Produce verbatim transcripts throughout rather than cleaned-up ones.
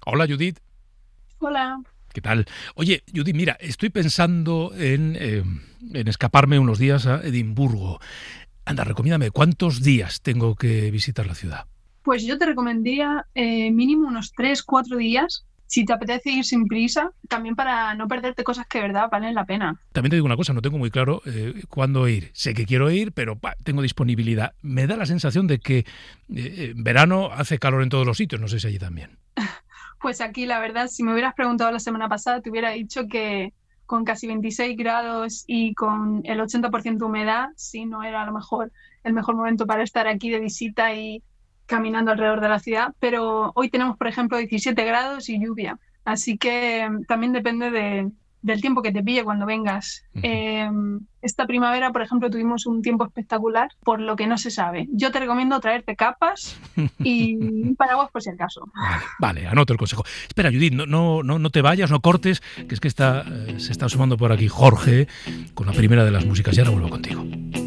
Hola, Judith. Hola. ¿Qué tal? Oye, Judith, mira, estoy pensando en, eh, en escaparme unos días a Edimburgo. Anda, recomiéndame, ¿cuántos días tengo que visitar la ciudad? Pues yo te recomendaría eh, mínimo unos tres, cuatro días, si te apetece ir sin prisa, también para no perderte cosas que de verdad valen la pena. También te digo una cosa, no tengo muy claro eh, cuándo ir. Sé que quiero ir, pero bah, tengo disponibilidad. Me da la sensación de que eh, en verano hace calor en todos los sitios, no sé si allí también. Pues aquí, la verdad, si me hubieras preguntado la semana pasada, te hubiera dicho que con casi veintiséis grados y con el ochenta por ciento de humedad, sí, no era a lo mejor el mejor momento para estar aquí de visita y caminando alrededor de la ciudad, pero hoy tenemos, por ejemplo, diecisiete grados y lluvia, así que también depende de, del tiempo que te pille cuando vengas. Uh-huh. Eh, esta primavera, por ejemplo, tuvimos un tiempo espectacular, por lo que no se sabe. Yo te recomiendo traerte capas y un paraguas por si acaso. Vale, vale, anoto el consejo. Espera, Judith, no, no, no, no te vayas, no cortes, que es que está, eh, se está sumando por aquí Jorge con la primera de las músicas y ahora vuelvo contigo.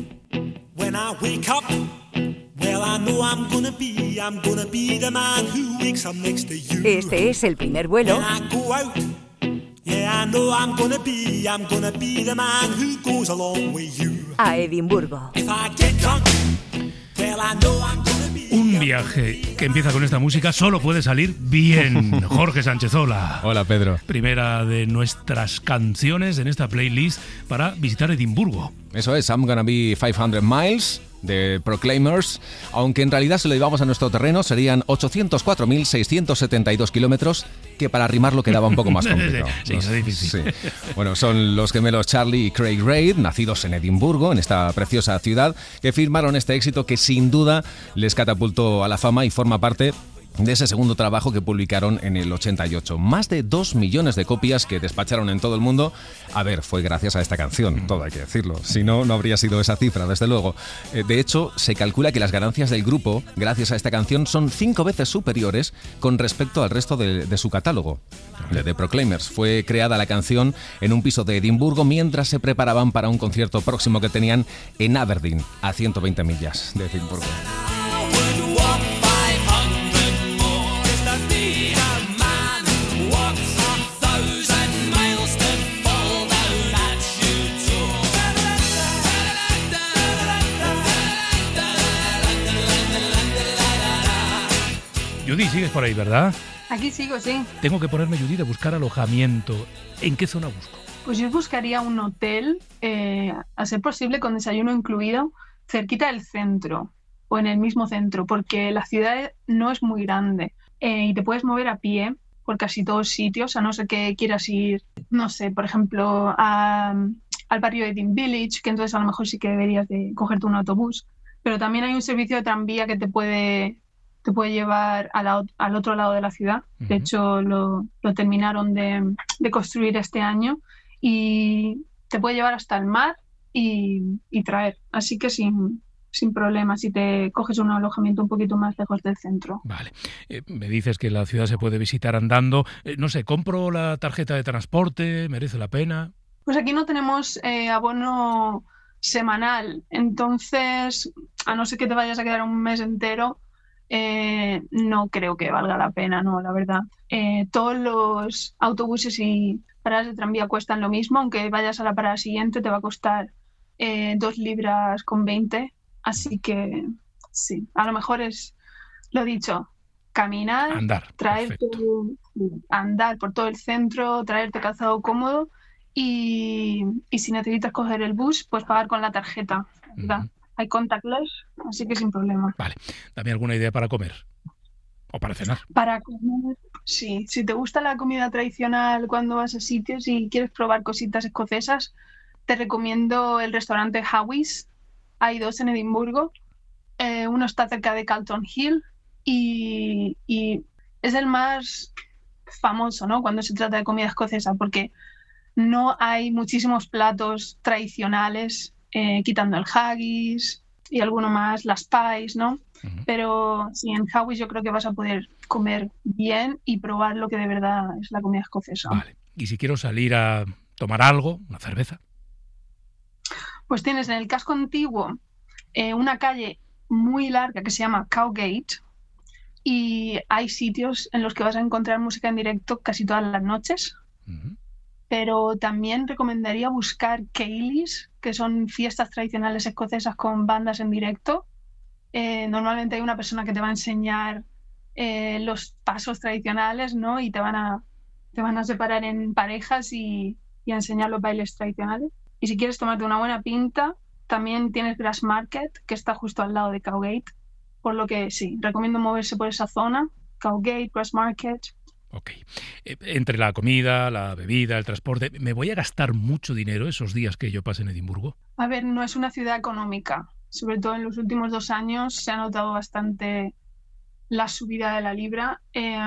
When I wake up, well, I know I'm gonna be, I'm gonna be the man who wakes up next to you. Este es el primer vuelo. When I go out, yeah, I know I'm gonna be, I'm gonna be the man who goes along with you. A Edimburgo. If I get drunk, well, I know I'm gonna be. Un viaje que empieza con esta música solo puede salir bien. Jorge Sánchez, hola. Hola, Pedro. Primera de nuestras canciones en esta playlist para visitar Edimburgo. Eso es, I'm Gonna Be quinientos Miles de Proclaimers, aunque en realidad si lo llevamos a nuestro terreno serían ochocientos cuatro mil seiscientos setenta y dos kilómetros, que para rimarlo quedaba un poco más complicado. Sí, eso es difícil. Sí. Bueno, son los gemelos Charlie y Craig Reid, nacidos en Edimburgo, en esta preciosa ciudad, que firmaron este éxito que sin duda les catapultó a la fama y forma parte de ese segundo trabajo que publicaron en el ochenta y ocho. Más de dos millones de copias que despacharon en todo el mundo. A ver, fue gracias a esta canción, todo hay que decirlo. Si no, no habría sido esa cifra, desde luego. De hecho, se calcula que las ganancias del grupo, gracias a esta canción, son cinco veces superiores con respecto al resto de, de su catálogo. De The Proclaimers. Fue creada la canción en un piso de Edimburgo mientras se preparaban para un concierto próximo que tenían en Aberdeen, a ciento veinte millas de Edimburgo. Judith, sigues por ahí, ¿verdad? Aquí sigo, sí. Tengo que ponerme, Judith, a buscar alojamiento. ¿En qué zona busco? Pues yo buscaría un hotel, eh, a ser posible con desayuno incluido, cerquita del centro o en el mismo centro, porque la ciudad no es muy grande eh, y te puedes mover a pie por casi todos sitios, a no ser que quieras ir, no sé, por ejemplo, a, al barrio de Dean Village, que entonces a lo mejor sí que deberías de cogerte un autobús, pero también hay un servicio de tranvía que te puede... te puede llevar a la, al otro lado de la ciudad. De uh-huh. hecho, lo, lo terminaron de, de construir este año y te puede llevar hasta el mar y, y traer. Así que sin, sin problema, si te coges un alojamiento un poquito más lejos del centro. Vale. Eh, me dices que la ciudad se puede visitar andando. Eh, no sé, ¿compro la tarjeta de transporte? ¿Merece la pena? Pues aquí no tenemos eh, abono semanal. Entonces, a no ser que te vayas a quedar un mes entero, Eh, no creo que valga la pena, no, la verdad. Eh, todos los autobuses y paradas de tranvía cuestan lo mismo, aunque vayas a la parada siguiente te va a costar eh, dos libras con veinte, así que sí, a lo mejor es, lo dicho, caminar, andar, traerte, andar por todo el centro, traerte calzado cómodo y, y si necesitas coger el bus, pues pagar con la tarjeta, ¿verdad? Uh-huh. Hay contactless, así que sin problema. Vale. Dame alguna idea para comer. O para cenar. Para comer, sí. Si te gusta la comida tradicional cuando vas a sitios y quieres probar cositas escocesas, te recomiendo el restaurante Howie's. Hay dos en Edimburgo. Eh, uno está cerca de Calton Hill y, y es el más famoso, ¿no?, cuando se trata de comida escocesa, porque no hay muchísimos platos tradicionales, Eh, quitando el haggis y alguno más, las pies, ¿no? Uh-huh. Pero sí, en Howie's yo creo que vas a poder comer bien y probar lo que de verdad es la comida escocesa. Vale. ¿Y si quiero salir a tomar algo, una cerveza? Pues tienes en el casco antiguo eh, una calle muy larga que se llama Cowgate y hay sitios en los que vas a encontrar música en directo casi todas las noches. Uh-huh. Pero también recomendaría buscar Ceilis, que son fiestas tradicionales escocesas con bandas en directo. Eh, normalmente hay una persona que te va a enseñar eh, los pasos tradicionales, ¿no? Y te van a, te van a separar en parejas y, y a enseñar los bailes tradicionales. Y si quieres tomarte una buena pinta, también tienes Grassmarket, que está justo al lado de Cowgate. Por lo que sí, recomiendo moverse por esa zona, Cowgate, Grassmarket. Ok. Eh, entre la comida, la bebida, el transporte, ¿me voy a gastar mucho dinero esos días que yo pase en Edimburgo? A ver, no es una ciudad económica. Sobre todo en los últimos dos años se ha notado bastante la subida de la libra. Eh,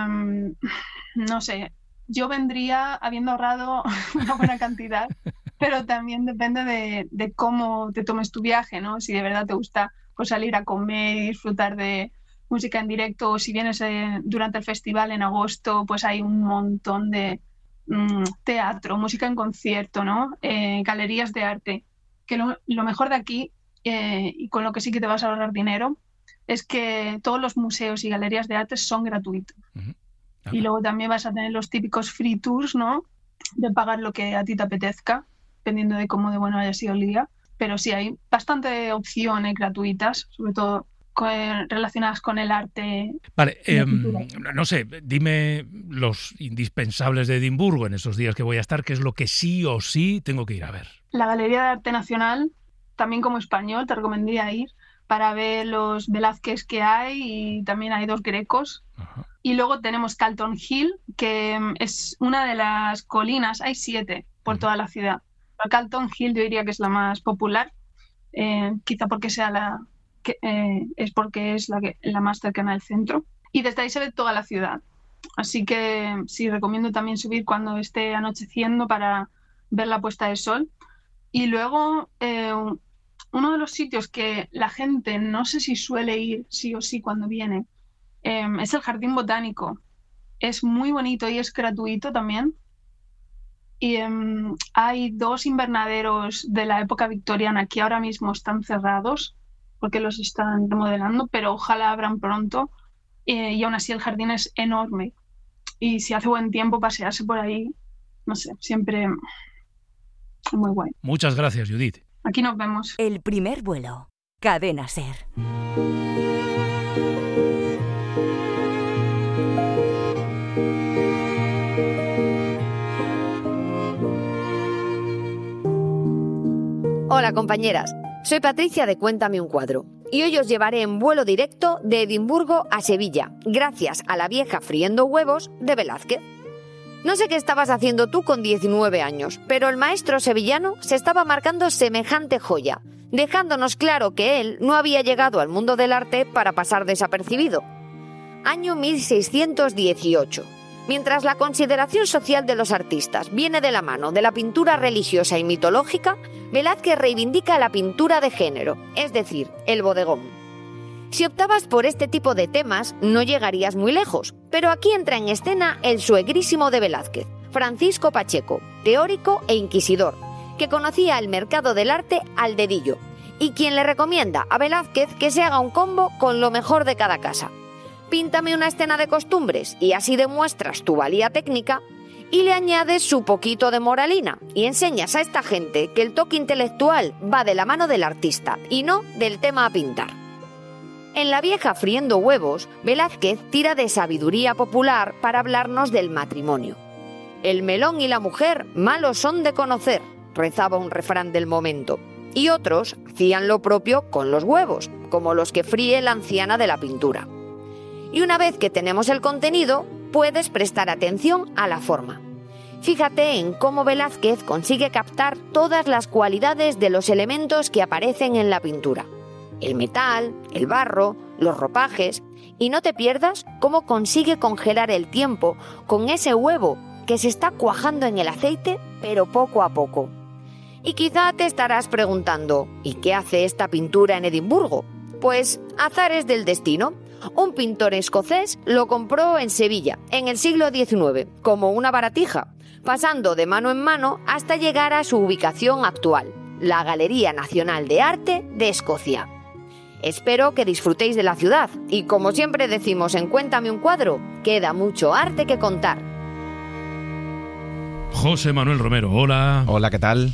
no sé, yo vendría habiendo ahorrado una buena cantidad, pero también depende de, de cómo te tomes tu viaje, ¿no? Si de verdad te gusta pues, salir a comer y disfrutar de música en directo, o si vienes eh, durante el festival en agosto, pues hay un montón de mm, teatro, música en concierto, ¿no? Eh, galerías de arte. Que lo, lo mejor de aquí, eh, y con lo que sí que te vas a ahorrar dinero, es que todos los museos y galerías de arte son gratuitos. Uh-huh. Y luego también vas a tener los típicos free tours, ¿no? De pagar lo que a ti te apetezca, dependiendo de cómo de bueno haya sido el día. Pero sí, hay bastante opciones gratuitas, sobre todo relacionadas con el arte. Vale, eh, no sé, dime los indispensables de Edimburgo en esos días que voy a estar, ¿qué es lo que sí o sí tengo que ir a ver? La Galería de Arte Nacional, también como español, te recomendaría ir para ver los Velázquez que hay, y también hay dos Grecos. Ajá. Y luego tenemos Calton Hill, que es una de las colinas, hay siete por uh-huh. toda la ciudad. Pero Calton Hill yo diría que es la más popular, eh, quizá porque sea la... Que, eh, es porque es la, que, la más cercana al centro, y desde ahí se ve toda la ciudad, así que sí, recomiendo también subir cuando esté anocheciendo para ver la puesta de sol. Y luego eh, uno de los sitios que la gente no sé si suele ir sí o sí cuando viene eh, es el Jardín Botánico. Es muy bonito y es gratuito también, y eh, hay dos invernaderos de la época victoriana que ahora mismo están cerrados porque los están remodelando, pero ojalá abran pronto, eh, y aún así el jardín es enorme, y si hace buen tiempo pasearse por ahí, no sé, siempre muy guay. Muchas gracias, Judith. Aquí nos vemos. El primer vuelo. Cadena SER. Hola, compañeras. Soy Patricia de Cuéntame un cuadro, y hoy os llevaré en vuelo directo de Edimburgo a Sevilla, gracias a La vieja friendo huevos de Velázquez. No sé qué estabas haciendo tú con diecinueve años, pero el maestro sevillano se estaba marcando semejante joya, dejándonos claro que él no había llegado al mundo del arte para pasar desapercibido. Año mil seiscientos dieciocho. Mientras la consideración social de los artistas viene de la mano de la pintura religiosa y mitológica, Velázquez reivindica la pintura de género, es decir, el bodegón. Si optabas por este tipo de temas, no llegarías muy lejos, pero aquí entra en escena el suegrísimo de Velázquez, Francisco Pacheco, teórico e inquisidor, que conocía el mercado del arte al dedillo, y quien le recomienda a Velázquez que se haga un combo con lo mejor de cada casa. Píntame una escena de costumbres y así demuestras tu valía técnica, y le añades su poquito de moralina y enseñas a esta gente que el toque intelectual va de la mano del artista y no del tema a pintar. En La vieja friendo huevos, Velázquez tira de sabiduría popular para hablarnos del matrimonio. El melón y la mujer malos son de conocer, rezaba un refrán del momento, y otros hacían lo propio con los huevos, como los que fríe la anciana de la pintura. Y una vez que tenemos el contenido, puedes prestar atención a la forma. Fíjate en cómo Velázquez consigue captar todas las cualidades de los elementos que aparecen en la pintura. El metal, el barro, los ropajes, y no te pierdas cómo consigue congelar el tiempo con ese huevo que se está cuajando en el aceite, pero poco a poco. Y quizá te estarás preguntando, ¿y qué hace esta pintura en Edimburgo? Pues azares del destino. Un pintor escocés lo compró en Sevilla, en el siglo diecinueve, como una baratija, pasando de mano en mano hasta llegar a su ubicación actual, la Galería Nacional de Arte de Escocia. Espero que disfrutéis de la ciudad y, como siempre decimos en Cuéntame un cuadro, queda mucho arte que contar. José Manuel Romero, hola. Hola, ¿qué tal?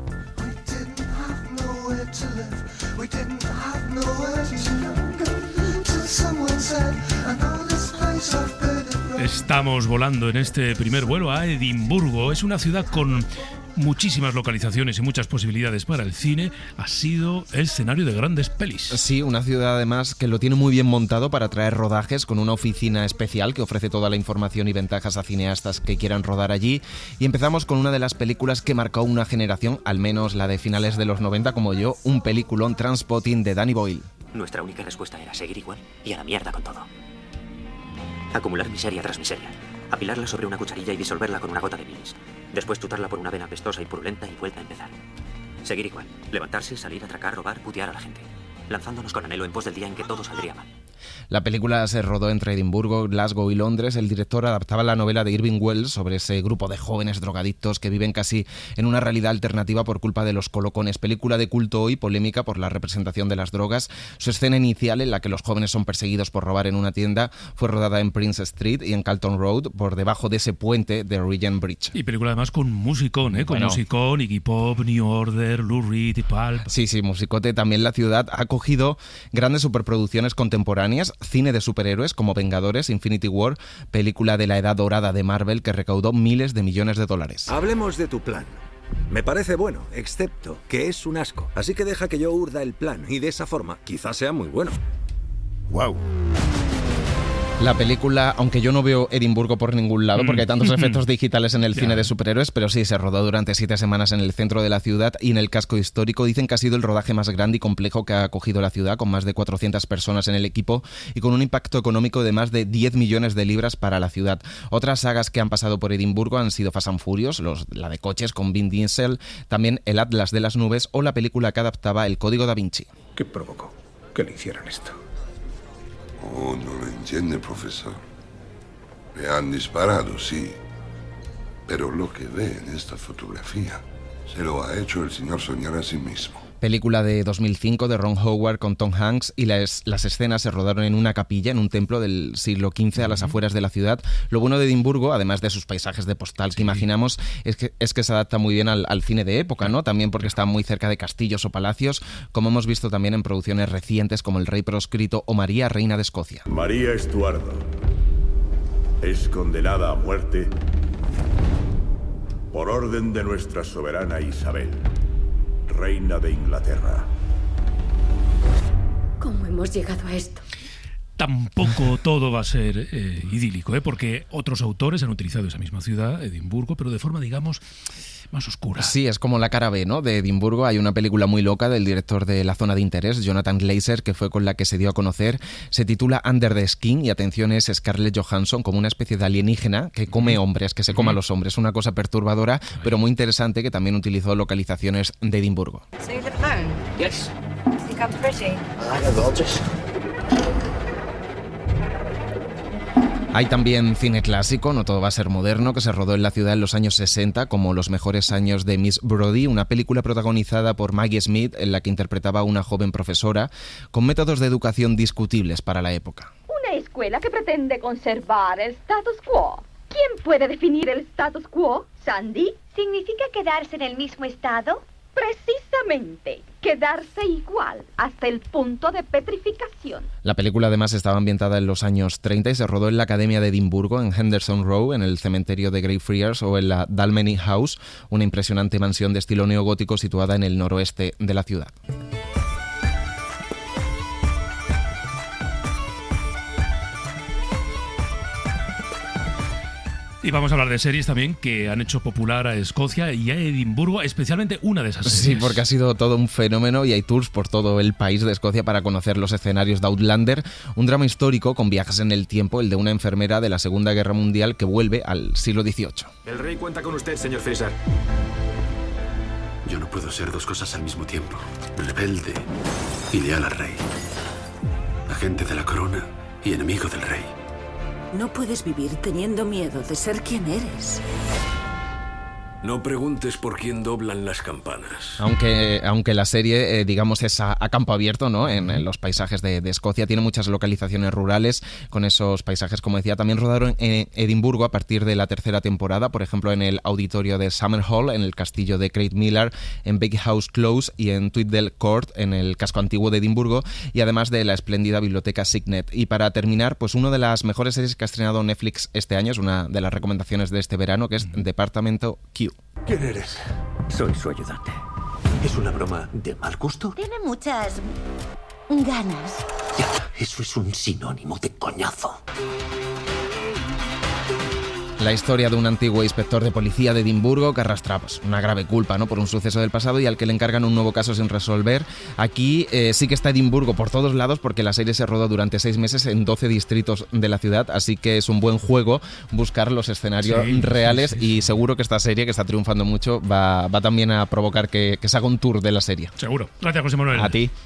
Estamos volando en este primer vuelo a Edimburgo. Es una ciudad con muchísimas localizaciones y muchas posibilidades para el cine. Ha sido el escenario de grandes pelis. Sí, una ciudad además que lo tiene muy bien montado para traer rodajes, con una oficina especial que ofrece toda la información y ventajas a cineastas que quieran rodar allí. Y empezamos con una de las películas que marcó una generación, al menos la de finales de los noventa como yo, un peliculón, Trainspotting, de Danny Boyle. Nuestra única respuesta era seguir igual y a la mierda con todo. Acumular miseria tras miseria. Apilarla sobre una cucharilla y disolverla con una gota de bilis. Después tutarla por una vena pestosa y purulenta y vuelta a empezar. Seguir igual. Levantarse, salir, atracar, robar, putear a la gente. Lanzándonos con anhelo en pos del día en que todo saldría mal. La película se rodó entre Edimburgo, Glasgow y Londres. El director adaptaba la novela de Irving Welsh sobre ese grupo de jóvenes drogadictos que viven casi en una realidad alternativa por culpa de los colocones. Película de culto hoy, polémica por la representación de las drogas. Su escena inicial, en la que los jóvenes son perseguidos por robar en una tienda, fue rodada en Prince Street y en Carlton Road, por debajo de ese puente de Regent Bridge. Y película además con musicón, ¿eh? Con bueno. musicón, Iggy Pop, New Order, Lou Reed y Pulp. Sí, sí, musicote. También la ciudad ha acogido grandes superproducciones contemporáneas, cine de superhéroes como Vengadores, Infinity War, película de la edad dorada de Marvel que recaudó miles de millones de dólares. Hablemos de tu plan. Me parece bueno, excepto que es un asco. Así que deja que yo urda el plan y de esa forma quizás sea muy bueno. ¡Wow! La película, aunque yo no veo Edimburgo por ningún lado, porque hay tantos efectos digitales en el cine yeah. de superhéroes, pero sí, se rodó durante siete semanas en el centro de la ciudad y en el casco histórico. Dicen que ha sido el rodaje más grande y complejo que ha acogido la ciudad, con más de cuatrocientas personas en el equipo y con un impacto económico de más de diez millones de libras para la ciudad. Otras sagas que han pasado por Edimburgo han sido Fast and Furious, los, la de coches con Vin Diesel, también El Atlas de las Nubes o la película que adaptaba El Código Da Vinci. ¿Qué provocó que le hicieran esto? Oh, no lo entiende, profesor. Me han disparado, sí. Pero lo que ve en esta fotografía se lo ha hecho el señor soñar a sí mismo. Película de dos mil cinco de Ron Howard con Tom Hanks, y las, las escenas se rodaron en una capilla, en un templo del siglo quince a las afueras de la ciudad. Lo bueno de Edimburgo, además de sus paisajes de postal que sí. imaginamos, es que, es que se adapta muy bien al, al cine de época, ¿no? También porque está muy cerca de castillos o palacios, como hemos visto también en producciones recientes como El Rey Proscrito o María, Reina de Escocia. María Estuardo es condenada a muerte por orden de nuestra soberana Isabel, Reina de Inglaterra. ¿Cómo hemos llegado a esto? Tampoco todo va a ser eh, idílico, ¿eh? Porque otros autores han utilizado esa misma ciudad, Edimburgo, pero de forma, digamos, más oscura. Sí, es como la cara B, ¿no? De Edimburgo. Hay una película muy loca del director de La Zona de Interés, Jonathan Glazer, que fue con la que se dio a conocer. Se titula Under the Skin y, atención, es Scarlett Johansson como una especie de alienígena que come hombres, que se coma a los hombres. Una cosa perturbadora, pero muy interesante, que también utilizó localizaciones de Edimburgo. So you live alone? Yes. Think I'm pretty? I like gorgeous. Hay también cine clásico, no todo va a ser moderno, que se rodó en la ciudad en los años sesenta, como Los mejores años de Miss Brodie, una película protagonizada por Maggie Smith, en la que interpretaba a una joven profesora, con métodos de educación discutibles para la época. Una escuela que pretende conservar el status quo. ¿Quién puede definir el status quo, Sandy? ¿Significa quedarse en el mismo estado? Precisamente, quedarse igual hasta el punto de petrificación. La película además estaba ambientada en los años treinta y se rodó en la Academia de Edimburgo, en Henderson Row, en el cementerio de Greyfriars o en la Dalmeny House, una impresionante mansión de estilo neogótico situada en el noroeste de la ciudad. Y vamos a hablar de series también que han hecho popular a Escocia y a Edimburgo, especialmente una de esas series. Sí, porque ha sido todo un fenómeno y hay tours por todo el país de Escocia para conocer los escenarios de Outlander, un drama histórico con viajes en el tiempo, el de una enfermera de la Segunda Guerra Mundial que vuelve al siglo dieciocho. El rey cuenta con usted, señor Fraser. Yo no puedo ser dos cosas al mismo tiempo. Rebelde y leal al rey. Agente de la corona y enemigo del rey. No puedes vivir teniendo miedo de ser quien eres. No preguntes por quién doblan las campanas. Aunque, aunque la serie, eh, digamos, es a, a campo abierto, ¿no? En, en los paisajes de, de Escocia, tiene muchas localizaciones rurales con esos paisajes, como decía. También rodaron en Edimburgo a partir de la tercera temporada, por ejemplo, en el auditorio de Summerhall, en el castillo de Craigmillar, en Bakehouse Close y en Tweedale Court, en el casco antiguo de Edimburgo, y además de la espléndida biblioteca Signet. Y para terminar, pues una de las mejores series que ha estrenado Netflix este año, es una de las recomendaciones de este verano, que es Departamento Q. ¿Quién eres? Soy su ayudante. ¿Es una broma de mal gusto? Tiene muchas ganas. Ya, eso es un sinónimo de coñazo. La historia de un antiguo inspector de policía de Edimburgo que arrastra pues, una grave culpa, ¿no?, por un suceso del pasado y al que le encargan un nuevo caso sin resolver. Aquí eh, sí que está Edimburgo por todos lados porque la serie se rodó durante seis meses en doce distritos de la ciudad, así que es un buen juego buscar los escenarios sí, reales sí, sí, sí. Y seguro que esta serie, que está triunfando mucho, va, va también a provocar que, que se haga un tour de la serie. Seguro. Gracias, José Manuel. A ti.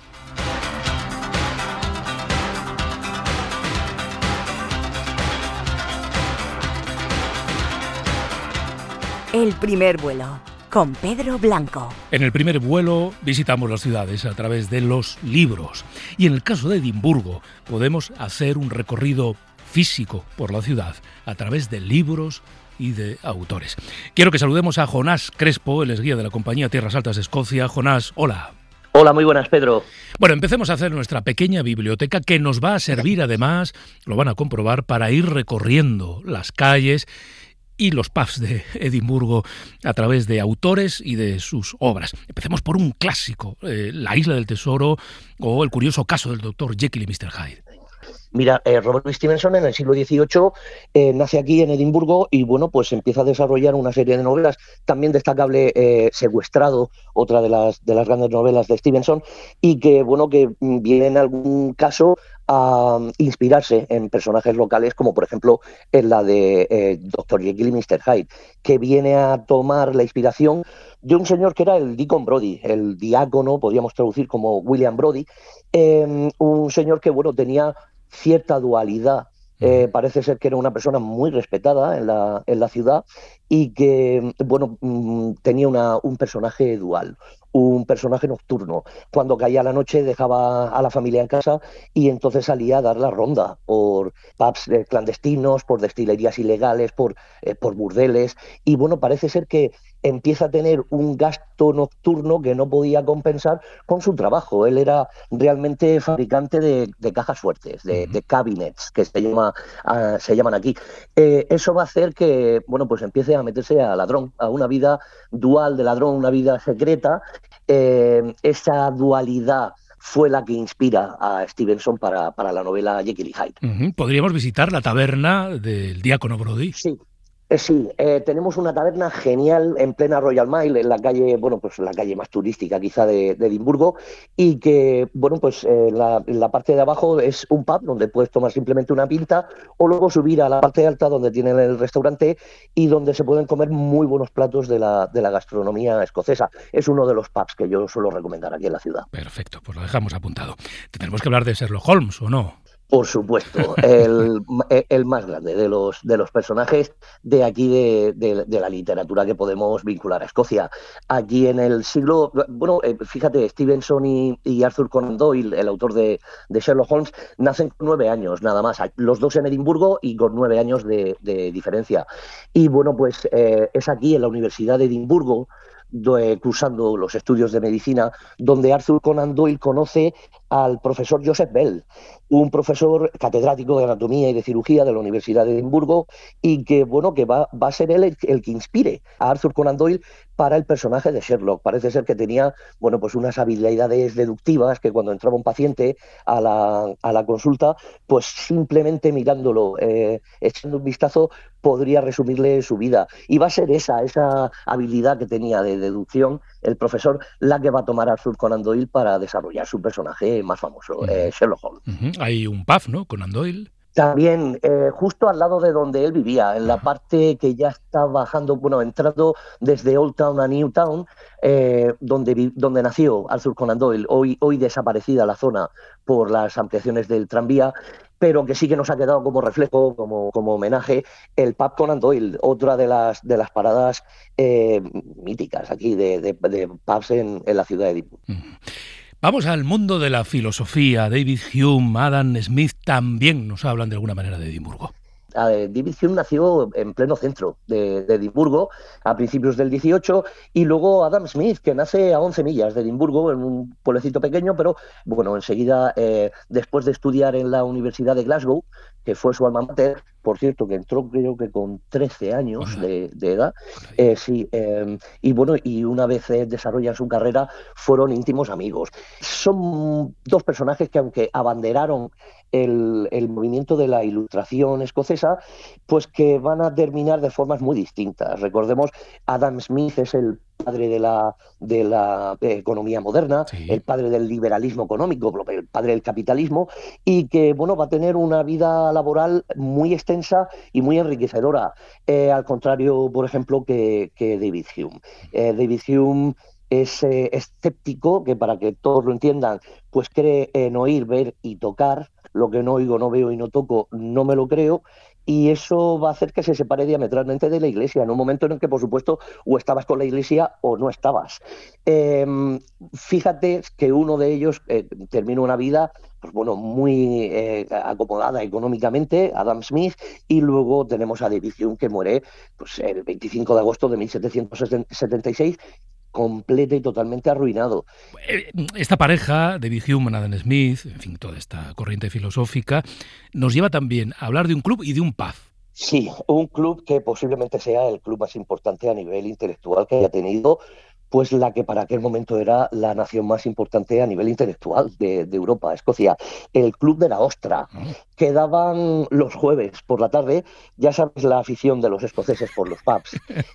El primer vuelo, con Pedro Blanco. En el primer vuelo visitamos las ciudades a través de los libros. Y en el caso de Edimburgo podemos hacer un recorrido físico por la ciudad a través de libros y de autores. Quiero que saludemos a Jonás Crespo, él es guía de la compañía Tierras Altas de Escocia. Jonás, hola. Hola, muy buenas, Pedro. Bueno, empecemos a hacer nuestra pequeña biblioteca que nos va a servir además, lo van a comprobar, para ir recorriendo las calles y los pubs de Edimburgo a través de autores y de sus obras. Empecemos por un clásico, eh, La Isla del Tesoro o El curioso caso del doctor Jekyll y mister Hyde. Mira, eh, Robert Louis Stevenson en el siglo dieciocho eh, nace aquí en Edimburgo y bueno, pues empieza a desarrollar una serie de novelas, también destacable eh, Secuestrado, otra de las, de las grandes novelas de Stevenson, y que bueno, que viene en algún caso a inspirarse en personajes locales, como por ejemplo en la de eh, doctor Jekyll y mister Hyde, que viene a tomar la inspiración de un señor que era el Deacon Brodie, el diácono, podríamos traducir como William Brodie, eh, un señor que bueno tenía cierta dualidad. Eh, parece ser que era una persona muy respetada en la, en la ciudad y que, bueno, mmm, tenía una, un personaje dual, un personaje nocturno. Cuando caía la noche dejaba a la familia en casa y entonces salía a dar la ronda por pubs eh, clandestinos, por destilerías ilegales, por, eh, por burdeles. Y bueno, parece ser que empieza a tener un gasto nocturno que no podía compensar con su trabajo. Él era realmente fabricante de, de cajas fuertes, de, de cabinets, que se, llama, uh, se llaman aquí. Eh, eso va a hacer que, bueno, pues empiece a meterse a ladrón, a una vida dual de ladrón, una vida secreta. Eh, esa dualidad fue la que inspira a Stevenson para, para la novela Jekyll y Hyde. Uh-huh. ¿Podríamos visitar la taberna del diácono Brodie? Sí. Eh, sí, eh, tenemos una taberna genial en plena Royal Mile, en la calle, bueno, pues la calle más turística quizá de, de Edimburgo, y que, bueno, pues eh, la, la parte de abajo es un pub donde puedes tomar simplemente una pinta o luego subir a la parte alta donde tienen el restaurante y donde se pueden comer muy buenos platos de la, de la gastronomía escocesa. Es uno de los pubs que yo suelo recomendar aquí en la ciudad. Perfecto, pues lo dejamos apuntado. ¿Tenemos que hablar de Sherlock Holmes o no? Por supuesto, el, el más grande de los, de los personajes de aquí de, de, de la literatura que podemos vincular a Escocia. Aquí en el siglo... Bueno, fíjate, Stevenson y, y Arthur Conan Doyle, el autor de, de Sherlock Holmes, nacen con nueve años nada más. Los dos en Edimburgo y con nueve años de, de diferencia. Y bueno, pues eh, es aquí en la Universidad de Edimburgo, de, cursando los estudios de medicina, donde Arthur Conan Doyle conoce al profesor Joseph Bell, un profesor catedrático de anatomía y de cirugía de la Universidad de Edimburgo y que, bueno, que va, va a ser él el, el que inspire a Arthur Conan Doyle para el personaje de Sherlock. Parece ser que tenía, bueno, pues unas habilidades deductivas que cuando entraba un paciente a la, a la consulta, pues simplemente mirándolo, eh, echando un vistazo, podría resumirle su vida. Y va a ser esa, esa habilidad que tenía de deducción el profesor la que va a tomar Arthur Conan Doyle para desarrollar su personaje más famoso, uh-huh. eh, Sherlock Holmes. Uh-huh. Hay un pub, ¿no? Conan Doyle. También, eh, justo al lado de donde él vivía, en la parte que ya está bajando, bueno, entrando desde Old Town a New Town, eh, donde, vi, donde nació Arthur Conan Doyle, hoy, hoy desaparecida la zona por las ampliaciones del tranvía, pero que sí que nos ha quedado como reflejo, como, como homenaje, el pub Conan Doyle, otra de las, de las paradas eh, míticas aquí de, de, de pubs en, en la ciudad de Edimburgo. Mm. Vamos al mundo de la filosofía. David Hume, Adam Smith también nos hablan de alguna manera de Edimburgo. David Hume nació en pleno centro de, de Edimburgo a principios del dieciocho, y luego Adam Smith, que nace a once millas de Edimburgo, en un pueblecito pequeño, pero bueno, enseguida, eh, después de estudiar en la Universidad de Glasgow, que fue su alma mater, por cierto, que entró creo que con trece años de, de edad, eh, sí, eh, y bueno, y una vez eh, desarrollan su carrera, fueron íntimos amigos. Son dos personajes que, aunque abanderaron el, el movimiento de la Ilustración escocesa, pues que van a terminar de formas muy distintas. Recordemos, Adam Smith es el padre de la, de la eh, economía moderna, sí. el padre del liberalismo económico, el padre del capitalismo, y que bueno, va a tener una vida laboral muy extensa y muy enriquecedora, eh, al contrario, por ejemplo, que, que David Hume. Eh, David Hume es eh, escéptico, que para que todos lo entiendan, pues cree en oír, ver y tocar. Lo que no oigo, no veo y no toco, no me lo creo. Y eso va a hacer que se separe diametralmente de la Iglesia, en un momento en el que, por supuesto, o estabas con la Iglesia o no estabas. Eh, fíjate que uno de ellos eh, termina una vida pues bueno, muy eh, acomodada económicamente, Adam Smith, y luego tenemos a David Hume, que muere pues, el veinticinco de agosto de mil setecientos setenta y seis, completo y totalmente arruinado. Esta pareja, David Hume, Adam Smith, en fin, toda esta corriente filosófica, nos lleva también a hablar de un club y de un pub. Sí, un club que posiblemente sea el club más importante a nivel intelectual que haya tenido, pues la que para aquel momento era la nación más importante a nivel intelectual de, de Europa, Escocia, el Club de la Ostra. Quedaban los jueves por la tarde, ya sabes la afición de los escoceses por los pubs.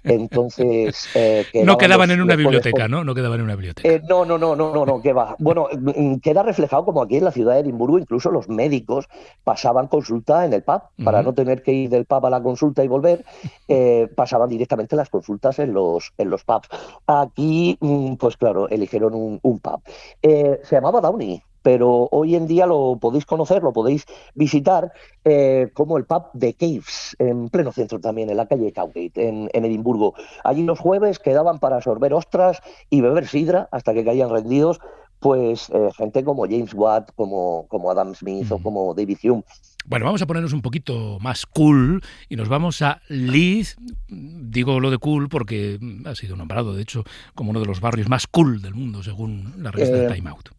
Entonces eh, no quedaban los, en una biblioteca, por... ¿no? No quedaban en una biblioteca. Eh, no, no, no, no, no, no, que va. Bueno, queda reflejado como aquí en la ciudad de Edimburgo, incluso los médicos pasaban consulta en el pub, uh-huh. para no tener que ir del pub a la consulta y volver, eh, pasaban directamente las consultas en los, en los pubs. Aquí Y, pues claro, eligieron un, un pub. Eh, se llamaba Downey, pero hoy en día lo podéis conocer, lo podéis visitar eh, como el pub de Caves, en pleno centro también, en la calle Cowgate, en, en Edimburgo. Allí los jueves quedaban para sorber ostras y beber sidra hasta que caían rendidos, pues eh, gente como James Watt, como, como Adam Smith mm. o como David Hume. Bueno, vamos a ponernos un poquito más cool y nos vamos a Leith. Digo lo de cool porque ha sido nombrado, de hecho, como uno de los barrios más cool del mundo, según la revista eh, Time Out.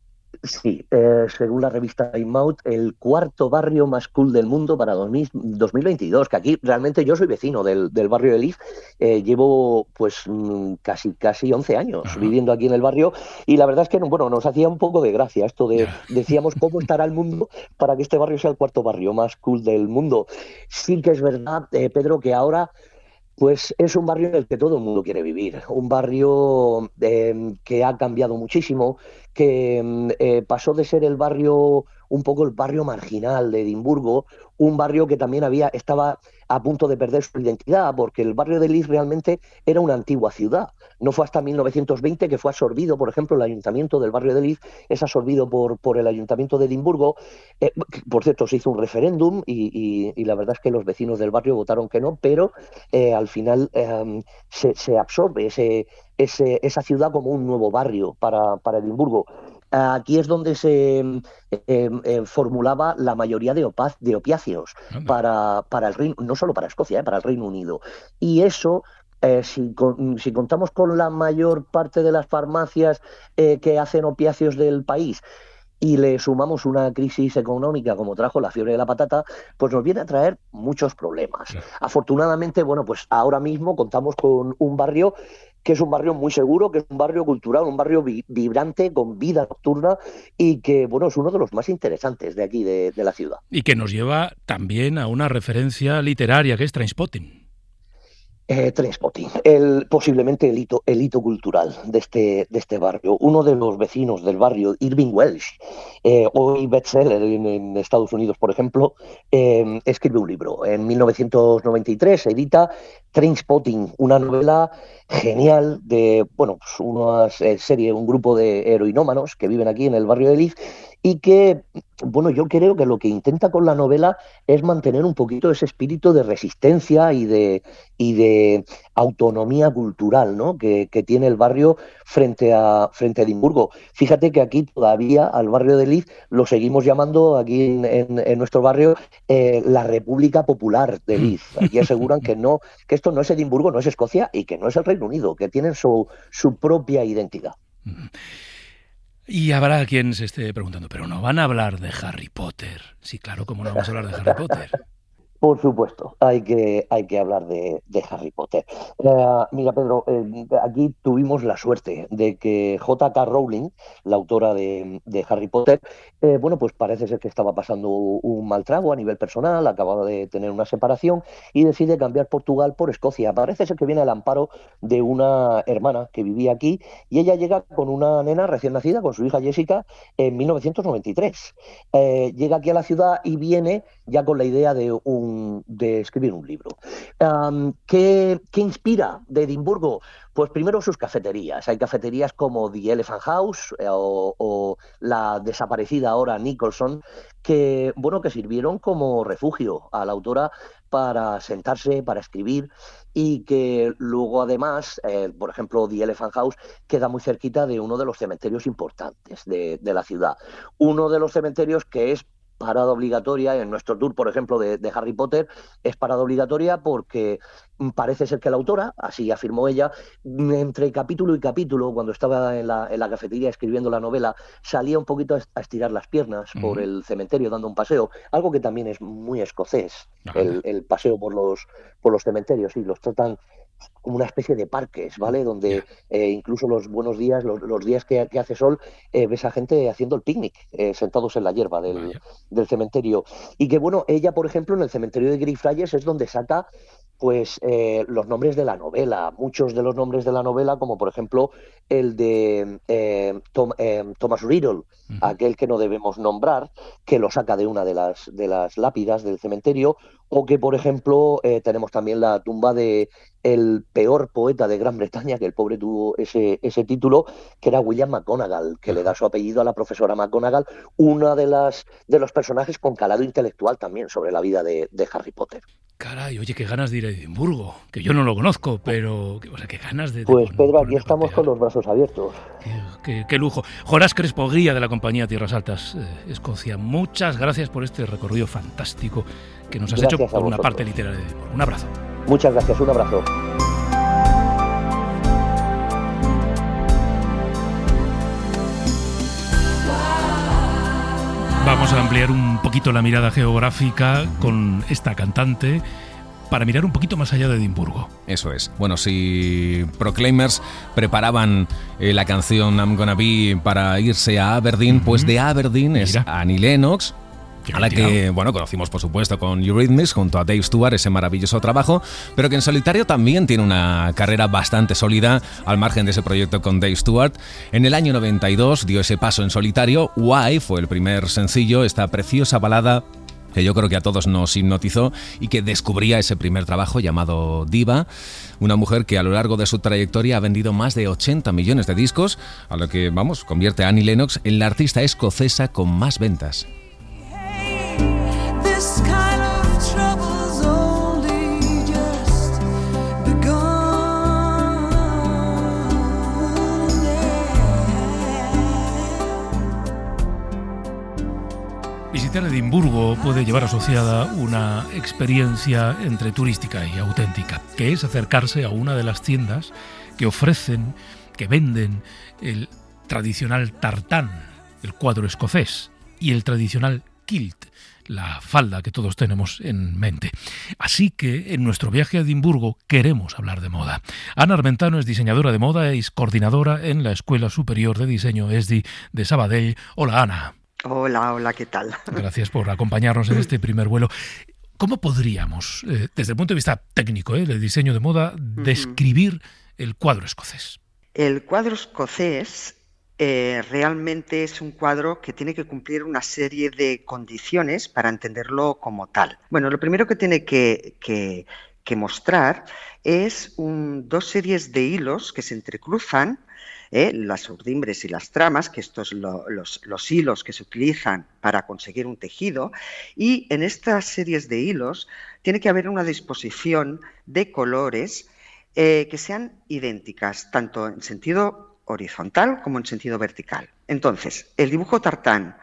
Sí, eh, según la revista Time Out, el cuarto barrio más cool del mundo para dos mil veintidós, que aquí realmente yo soy vecino del, del barrio de Leith, eh, llevo pues casi casi once años Ajá. viviendo aquí en el barrio, y la verdad es que bueno, nos hacía un poco de gracia esto de, yeah. decíamos, ¿cómo estará el mundo para que este barrio sea el cuarto barrio más cool del mundo? Sí que es verdad, eh, Pedro, que ahora pues es un barrio en el que todo el mundo quiere vivir, un barrio eh, que ha cambiado muchísimo, que eh, pasó de ser el barrio, un poco el barrio marginal de Edimburgo, un barrio que también había estaba a punto de perder su identidad, porque el barrio de Leith realmente era una antigua ciudad. No fue hasta mil novecientos veinte que fue absorbido, por ejemplo, el ayuntamiento del barrio de Leith es absorbido por, por el ayuntamiento de Edimburgo. Eh, por cierto, se hizo un referéndum y, y, y la verdad es que los vecinos del barrio votaron que no, pero eh, al final eh, se, se absorbe ese, ese, esa ciudad como un nuevo barrio para, para Edimburgo. Aquí es donde se eh, eh, formulaba la mayoría de, opaz, de opiáceos para, para el Reino, no solo para Escocia, eh, para el Reino Unido. Y eso, eh, si, con, si contamos con la mayor parte de las farmacias eh, que hacen opiáceos del país, y le sumamos una crisis económica como trajo la fiebre de la patata, pues nos viene a traer muchos problemas. Sí. Afortunadamente, bueno, pues ahora mismo contamos con un barrio que es un barrio muy seguro, que es un barrio cultural, un barrio vi- vibrante, con vida nocturna, y que, bueno, es uno de los más interesantes de aquí, de, de la ciudad. Y que nos lleva también a una referencia literaria, que es Trainspotting. Eh, Trainspotting, el, posiblemente el hito, el hito cultural de este, de este barrio. Uno de los vecinos del barrio, Irving Welsh, eh, hoy bestseller en, en Estados Unidos, por ejemplo, eh, escribe un libro. En mil novecientos noventa y tres edita Trainspotting, una novela genial de, bueno, pues una serie, un grupo de heroinómanos que viven aquí en el barrio de Leith y que, bueno, yo creo que lo que intenta con la novela es mantener un poquito ese espíritu de resistencia y de, y de autonomía cultural, ¿no?, que, que tiene el barrio frente a, frente a Edimburgo. Fíjate que aquí todavía al barrio de Leith lo seguimos llamando, aquí en, en, en nuestro barrio, eh, la República Popular de Leith. Aquí aseguran que no, que esto no es Edimburgo, no es Escocia y que no es el Reino Unido, que tienen su, su propia identidad. Y habrá quien se esté preguntando, ¿pero no van a hablar de Harry Potter? Sí, claro, ¿cómo no vamos a hablar de Harry Potter? Por supuesto, hay que, hay que hablar de, de Harry Potter. Uh, mira, Pedro, eh, aquí tuvimos la suerte de que J K Rowling, la autora de, de Harry Potter, eh, bueno, pues parece ser que estaba pasando un mal trago a nivel personal, acababa de tener una separación y decide cambiar Portugal por Escocia. Parece ser que viene al amparo de una hermana que vivía aquí y ella llega con una nena recién nacida, con su hija Jessica, en mil novecientos noventa y tres. Eh, llega aquí a la ciudad y viene ya con la idea de un de escribir un libro. Um, ¿qué, ¿Qué inspira de Edimburgo? Pues primero sus cafeterías. Hay cafeterías como The Elephant House eh, o, o la desaparecida ahora Nicholson, que, bueno, que sirvieron como refugio a la autora para sentarse, para escribir, y que luego además, eh, por ejemplo, The Elephant House queda muy cerquita de uno de los cementerios importantes de, de la ciudad. Uno de los cementerios que es parada obligatoria en nuestro tour, por ejemplo, de, de Harry Potter, es parada obligatoria porque parece ser que la autora, así afirmó ella, entre capítulo y capítulo, cuando estaba en la, en la cafetería escribiendo la novela, salía un poquito a estirar las piernas uh-huh. por el cementerio dando un paseo, algo que también es muy escocés, uh-huh. el, el paseo por los, por los cementerios, y los tratan como una especie de parques, ¿vale? Donde yeah. eh, incluso los buenos días, los, los días que, que hace sol, eh, ves a gente haciendo el picnic, eh, sentados en la hierba del, del cementerio. Y que, bueno, ella, por ejemplo, en el cementerio de Greyfriars es donde saca pues eh, los nombres de la novela, muchos de los nombres de la novela, como por ejemplo el de eh, Tom, eh, Thomas Riddle, uh-huh. aquel que no debemos nombrar, que lo saca de una de las, de las lápidas del cementerio, o que por ejemplo eh, tenemos también la tumba de el peor poeta de Gran Bretaña, que el pobre tuvo ese, ese título, que era William McGonagall, que uh-huh. le da su apellido a la profesora McGonagall, una de las de los personajes con calado intelectual también sobre la vida de, de Harry Potter. Caray, oye, qué ganas de ir a Edimburgo, que yo no lo conozco, pero o sea, qué ganas de... de pues Pedro, por, aquí estamos con los brazos abiertos. Qué, qué, qué lujo. Jonás Crespo, guía de la compañía Tierras Altas, eh, Escocia, muchas gracias por este recorrido fantástico que nos has gracias hecho por una parte literaria de Edimburgo. Un abrazo. Muchas gracias, un abrazo. Vamos a ampliar un poquito la mirada geográfica con esta cantante para mirar un poquito más allá de Edimburgo. Eso es. Bueno, si Proclaimers preparaban eh, la canción I'm Gonna Be para irse a Aberdeen, uh-huh. pues de Aberdeen Mira. es Annie Lennox, a la que, bueno, conocimos por supuesto con Eurythmics junto a Dave Stewart, ese maravilloso trabajo, pero que en solitario también tiene una carrera bastante sólida al margen de ese proyecto con Dave Stewart. En el año noventa y dos dio ese paso en solitario. Why fue el primer sencillo, esta preciosa balada que yo creo que a todos nos hipnotizó y que descubría ese primer trabajo llamado Diva, una mujer que a lo largo de su trayectoria ha vendido más de ochenta millones de discos, a lo que, vamos, convierte a Annie Lennox en la artista escocesa con más ventas. This kind of trouble's only just begun. Visitar Edimburgo puede llevar asociada una experiencia entre turística y auténtica, que es acercarse a una de las tiendas que ofrecen, que venden el tradicional tartán, el cuadro escocés, y el tradicional kilt, la falda que todos tenemos en mente. Así que en nuestro viaje a Edimburgo queremos hablar de moda. Ana Armentano es diseñadora de moda y es coordinadora en la Escuela Superior de Diseño E S D I de Sabadell. Hola, Ana. Hola, hola, ¿qué tal? Gracias por acompañarnos en este primer vuelo. ¿Cómo podríamos, eh, desde el punto de vista técnico, eh, del diseño de moda, describir el cuadro escocés? El cuadro escocés eh, realmente es un cuadro que tiene que cumplir una serie de condiciones para entenderlo como tal. Bueno, lo primero que tiene que, que, que mostrar es un, dos series de hilos que se entrecruzan, ¿eh? Las urdimbres y las tramas, que estos son lo, los, los hilos que se utilizan para conseguir un tejido, y en estas series de hilos tiene que haber una disposición de colores eh, que sean idénticas, tanto en sentido horizontal como en sentido vertical. Entonces, el dibujo tartán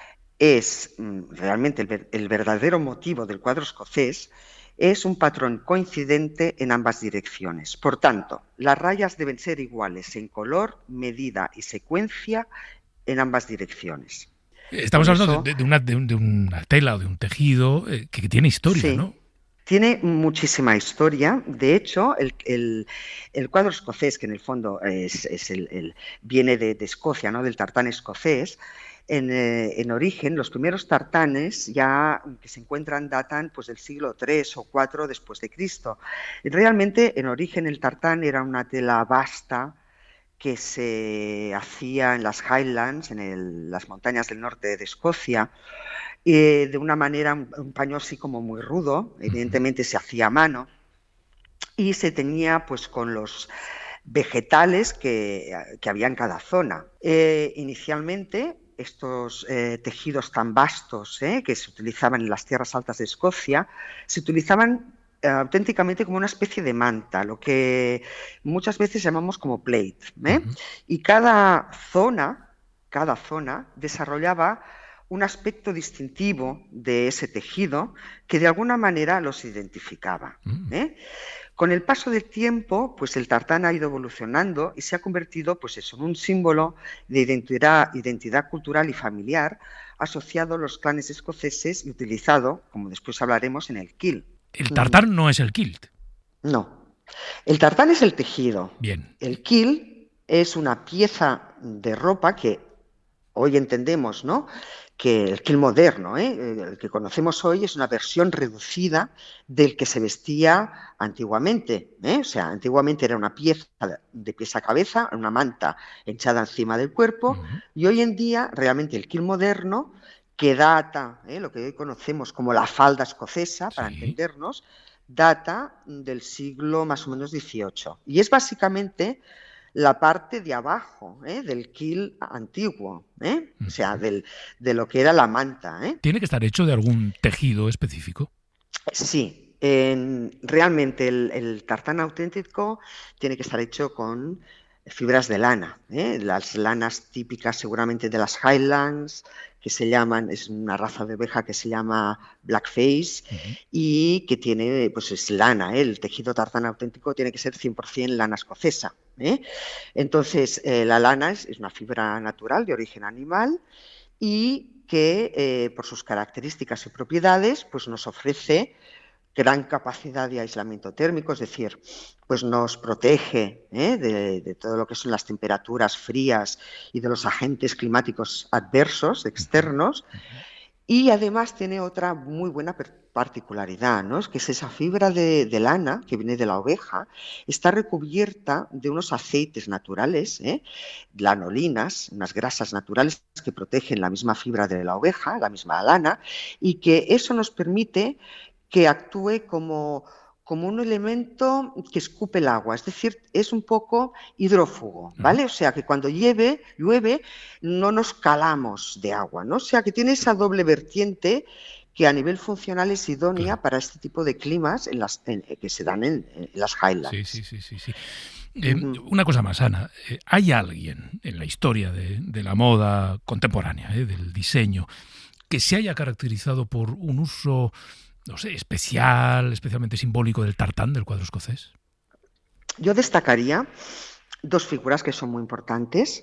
es mm, realmente el, el verdadero motivo del cuadro escocés. Es un patrón coincidente en ambas direcciones. Por tanto, las rayas deben ser iguales en color, medida y secuencia en ambas direcciones. Estamos Por hablando eso, de, de, una, de, un- de una tela o de un tejido eh, que, que tiene historia, Sí. ¿no? Tiene muchísima historia. De hecho, el, el- el cuadro escocés, que en el fondo es, es el, el- viene de, de Escocia, ¿no? Del tartán escocés, en, eh, en origen, los primeros tartanes ya que se encuentran datan pues, del siglo tres o cuatro después de Cristo. Y realmente, en origen, el tartán era una tela vasta que se hacía en las Highlands, en el- las montañas del norte de Escocia, eh, de una manera, un, un paño así como muy rudo, evidentemente se hacía a mano, y se teñía pues con los vegetales que, que había en cada zona. Eh, inicialmente, estos eh, tejidos tan vastos eh, que se utilizaban en las tierras altas de Escocia, se utilizaban eh, auténticamente como una especie de manta, lo que muchas veces llamamos como plate, ¿eh? Y cada zona, cada zona desarrollaba un aspecto distintivo de ese tejido que de alguna manera los identificaba, ¿eh? Con el paso del tiempo, pues el tartán ha ido evolucionando y se ha convertido pues eso, en un símbolo de identidad, identidad cultural y familiar asociado a los clanes escoceses y utilizado, como después hablaremos, en el kilt. El tartán no es el kilt. No. El tartán es el tejido. Bien. El kilt es una pieza de ropa que hoy entendemos, ¿no? Que el kilt moderno, ¿eh? El que conocemos hoy, es una versión reducida del que se vestía antiguamente, ¿eh? O sea, antiguamente era una pieza de pies a cabeza, una manta hinchada encima del cuerpo, uh-huh. Y hoy en día realmente el kilt moderno, que data, ¿eh? Lo que hoy conocemos como la falda escocesa, para sí. entendernos, data del siglo más o menos dieciocho. Y es básicamente la parte de abajo, ¿eh? Del kilt antiguo, ¿eh? O sea, del, de lo que era la manta, ¿eh? ¿Tiene que estar hecho de algún tejido específico? Sí, en, realmente el, el tartán auténtico tiene que estar hecho con fibras de lana, ¿eh? Las lanas típicas seguramente de las Highlands, que se llaman, es una raza de oveja que se llama Blackface, uh-huh. Y que tiene, pues es lana, ¿eh? El tejido tartán auténtico tiene que ser cien por ciento lana escocesa, ¿eh? Entonces, eh, la lana es, es una fibra natural de origen animal y que eh, por sus características y propiedades pues nos ofrece gran capacidad de aislamiento térmico, es decir, pues nos protege ¿eh? de, de todo lo que son las temperaturas frías y de los agentes climáticos adversos externos, y además tiene otra muy buena particularidad, ¿no? Es que es esa fibra de, de lana que viene de la oveja, está recubierta de unos aceites naturales, ¿eh? lanolinas, unas grasas naturales que protegen la misma fibra de la oveja, la misma lana, y que eso nos permite que actúe como, como un elemento que escupe el agua, es decir, es un poco hidrófugo, ¿vale? O sea, que cuando llueve, llueve no nos calamos de agua, ¿no? O sea, que tiene esa doble vertiente que a nivel funcional es idónea claro. para este tipo de climas en las, en, que se dan en, en las Highlands. Sí, sí, sí, sí, sí. Eh, uh-huh. Una cosa más, Ana, eh, ¿hay alguien en la historia de, de la moda contemporánea, eh, del diseño, que se haya caracterizado por un uso, no sé, especial, especialmente simbólico del tartán, del cuadro escocés? Yo destacaría dos figuras que son muy importantes.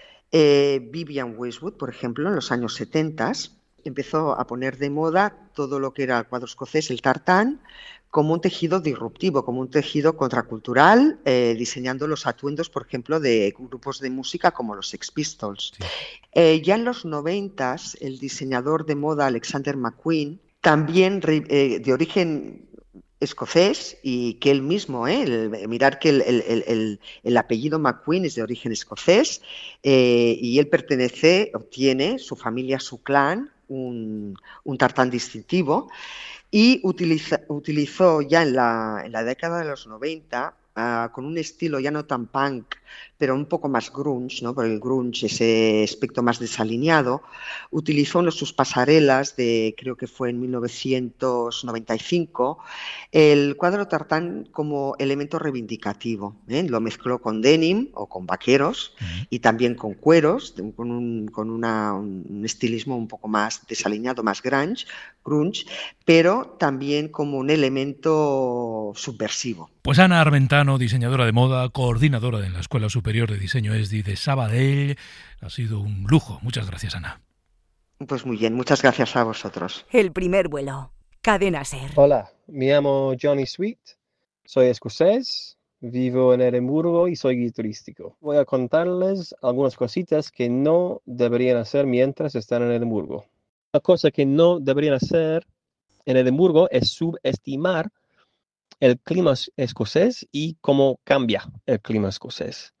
Eh, Vivian Westwood, por ejemplo, en los años setenta, empezó a poner de moda todo lo que era el cuadro escocés, el tartán, como un tejido disruptivo, como un tejido contracultural, eh, diseñando los atuendos, por ejemplo, de grupos de música como los Sex Pistols. Sí. Eh, ya en los noventas, el diseñador de moda Alexander McQueen también eh, de origen escocés y que él mismo, ¿eh? el, mirar que el, el, el, el apellido McQueen es de origen escocés eh, y él pertenece, obtiene, su familia, su clan, un, un tartán distintivo y utiliza, utilizó ya en la, en la década de los noventa uh, con un estilo ya no tan punk, pero un poco más grunge, ¿no? Porque el grunge, ese aspecto más desalineado, utilizó en sus pasarelas de, creo que fue en mil novecientos noventa y cinco, el cuadro tartán como elemento reivindicativo, ¿eh? Lo mezcló con denim o con vaqueros uh-huh. y también con cueros, con, un, con una, un estilismo un poco más desalineado, más grunge, grunge, pero también como un elemento subversivo. Pues Ana Armentano, diseñadora de moda, coordinadora de la Escuela Superior de Diseño E S D I de Sabadell. Ha sido un lujo. Muchas gracias, Ana. Pues muy bien, muchas gracias a vosotros. El primer vuelo. Cadena SER. Hola, me llamo Johnny Sweet, soy escocés, vivo en Edimburgo y soy guía turístico. Voy a contarles algunas cositas que no deberían hacer mientras están en Edimburgo. Una cosa que no deberían hacer en Edimburgo es subestimar el clima escocés y cómo cambia el clima escocés.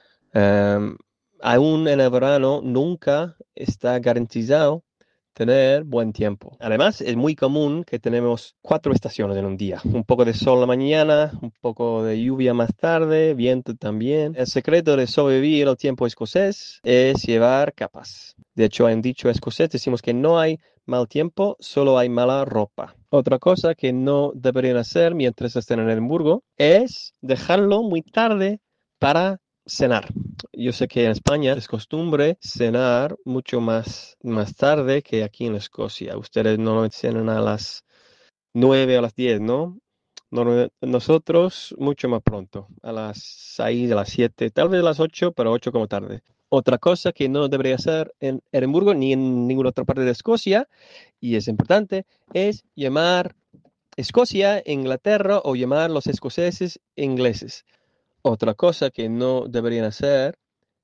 Um, aún en el verano nunca está garantizado tener buen tiempo. Además, es muy común que tenemos cuatro estaciones en un día. Un poco de sol en la mañana, un poco de lluvia más tarde, viento también. El secreto de sobrevivir al tiempo escocés es llevar capas. De hecho, hay un dicho escocés, decimos que no hay mal tiempo, solo hay mala ropa. Otra cosa que no deberían hacer mientras estén en Edimburgo es dejarlo muy tarde para cenar. Yo sé que en España es costumbre cenar mucho más, más tarde que aquí en Escocia. Ustedes normalmente cenan a las nueve o a las diez, ¿no? Nosotros mucho más pronto, a las seis, a las siete, tal vez a las ocho, pero ocho como tarde. Otra cosa que no debería hacer en Edimburgo ni en ninguna otra parte de Escocia, y es importante, es llamar Escocia Inglaterra o llamar los escoceses ingleses. Otra cosa que no deberían hacer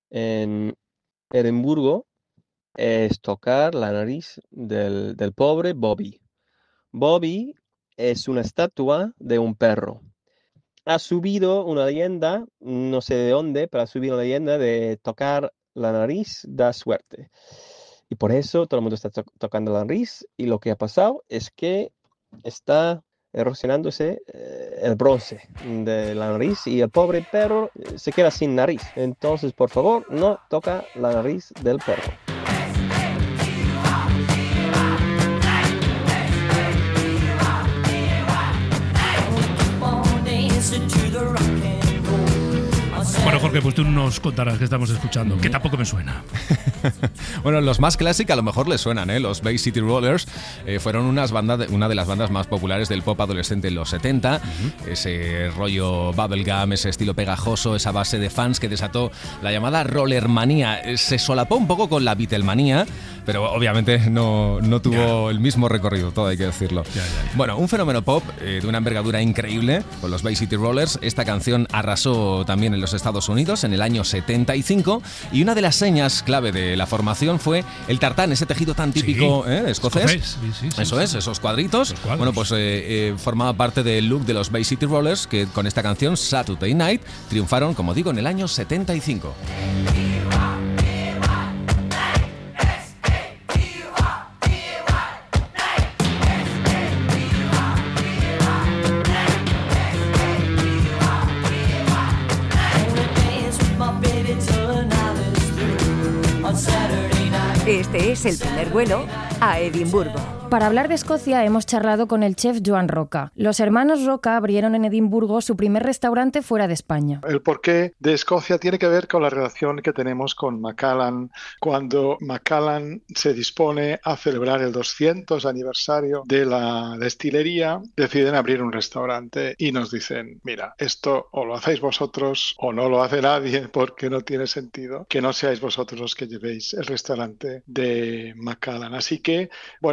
en Edimburgo es tocar la nariz del, del pobre Bobby. Bobby es una estatua de un perro. Ha subido una leyenda, no sé de dónde, pero ha subido una leyenda de tocar la nariz da suerte. Y por eso todo el mundo está to- tocando la nariz y lo que ha pasado es que está erosionándose eh, el bronce de la nariz y el pobre perro se queda sin nariz. Entonces, por favor, no toca la nariz del perro. Bueno, Jorge, pues tú nos contarás qué estamos escuchando, que tampoco me suena. Bueno, los más clásicos a lo mejor les suenan, ¿eh? Los Bay City Rollers eh, fueron unas bandas de, una de las bandas más populares del pop adolescente en los setenta. Uh-huh. Ese rollo bubblegum, ese estilo pegajoso, esa base de fans que desató la llamada rollermanía. Se solapó un poco con la Beatlemanía, pero obviamente no, no tuvo yeah. el mismo recorrido, todo hay que decirlo. Yeah, yeah, yeah. Bueno, un fenómeno pop eh, de una envergadura increíble con los Bay City Rollers. Esta canción arrasó también en los Estados Unidos en el año setenta y cinco, y una de las señas clave de la formación fue el tartán, ese tejido tan típico sí, ¿eh? escocés. escocés. Sí, sí, sí, Eso sí, es, sí. esos cuadritos. Bueno, pues eh, eh, formaba parte del look de los Bay City Rollers, que con esta canción, Saturday Night, triunfaron, como digo, en el año setenta y cinco. Este es el primer vuelo a Edimburgo. Para hablar de Escocia hemos charlado con el chef Joan Roca. Los hermanos Roca abrieron en Edimburgo su primer restaurante fuera de España. El porqué de Escocia tiene que ver con la relación que tenemos con Macallan. Cuando Macallan se dispone a celebrar el doscientos aniversario de la destilería, deciden abrir un restaurante y nos dicen, mira, esto o lo hacéis vosotros o no lo hace nadie, porque no tiene sentido que no seáis vosotros los que llevéis el restaurante de Macallan. Así que, bueno, rompemos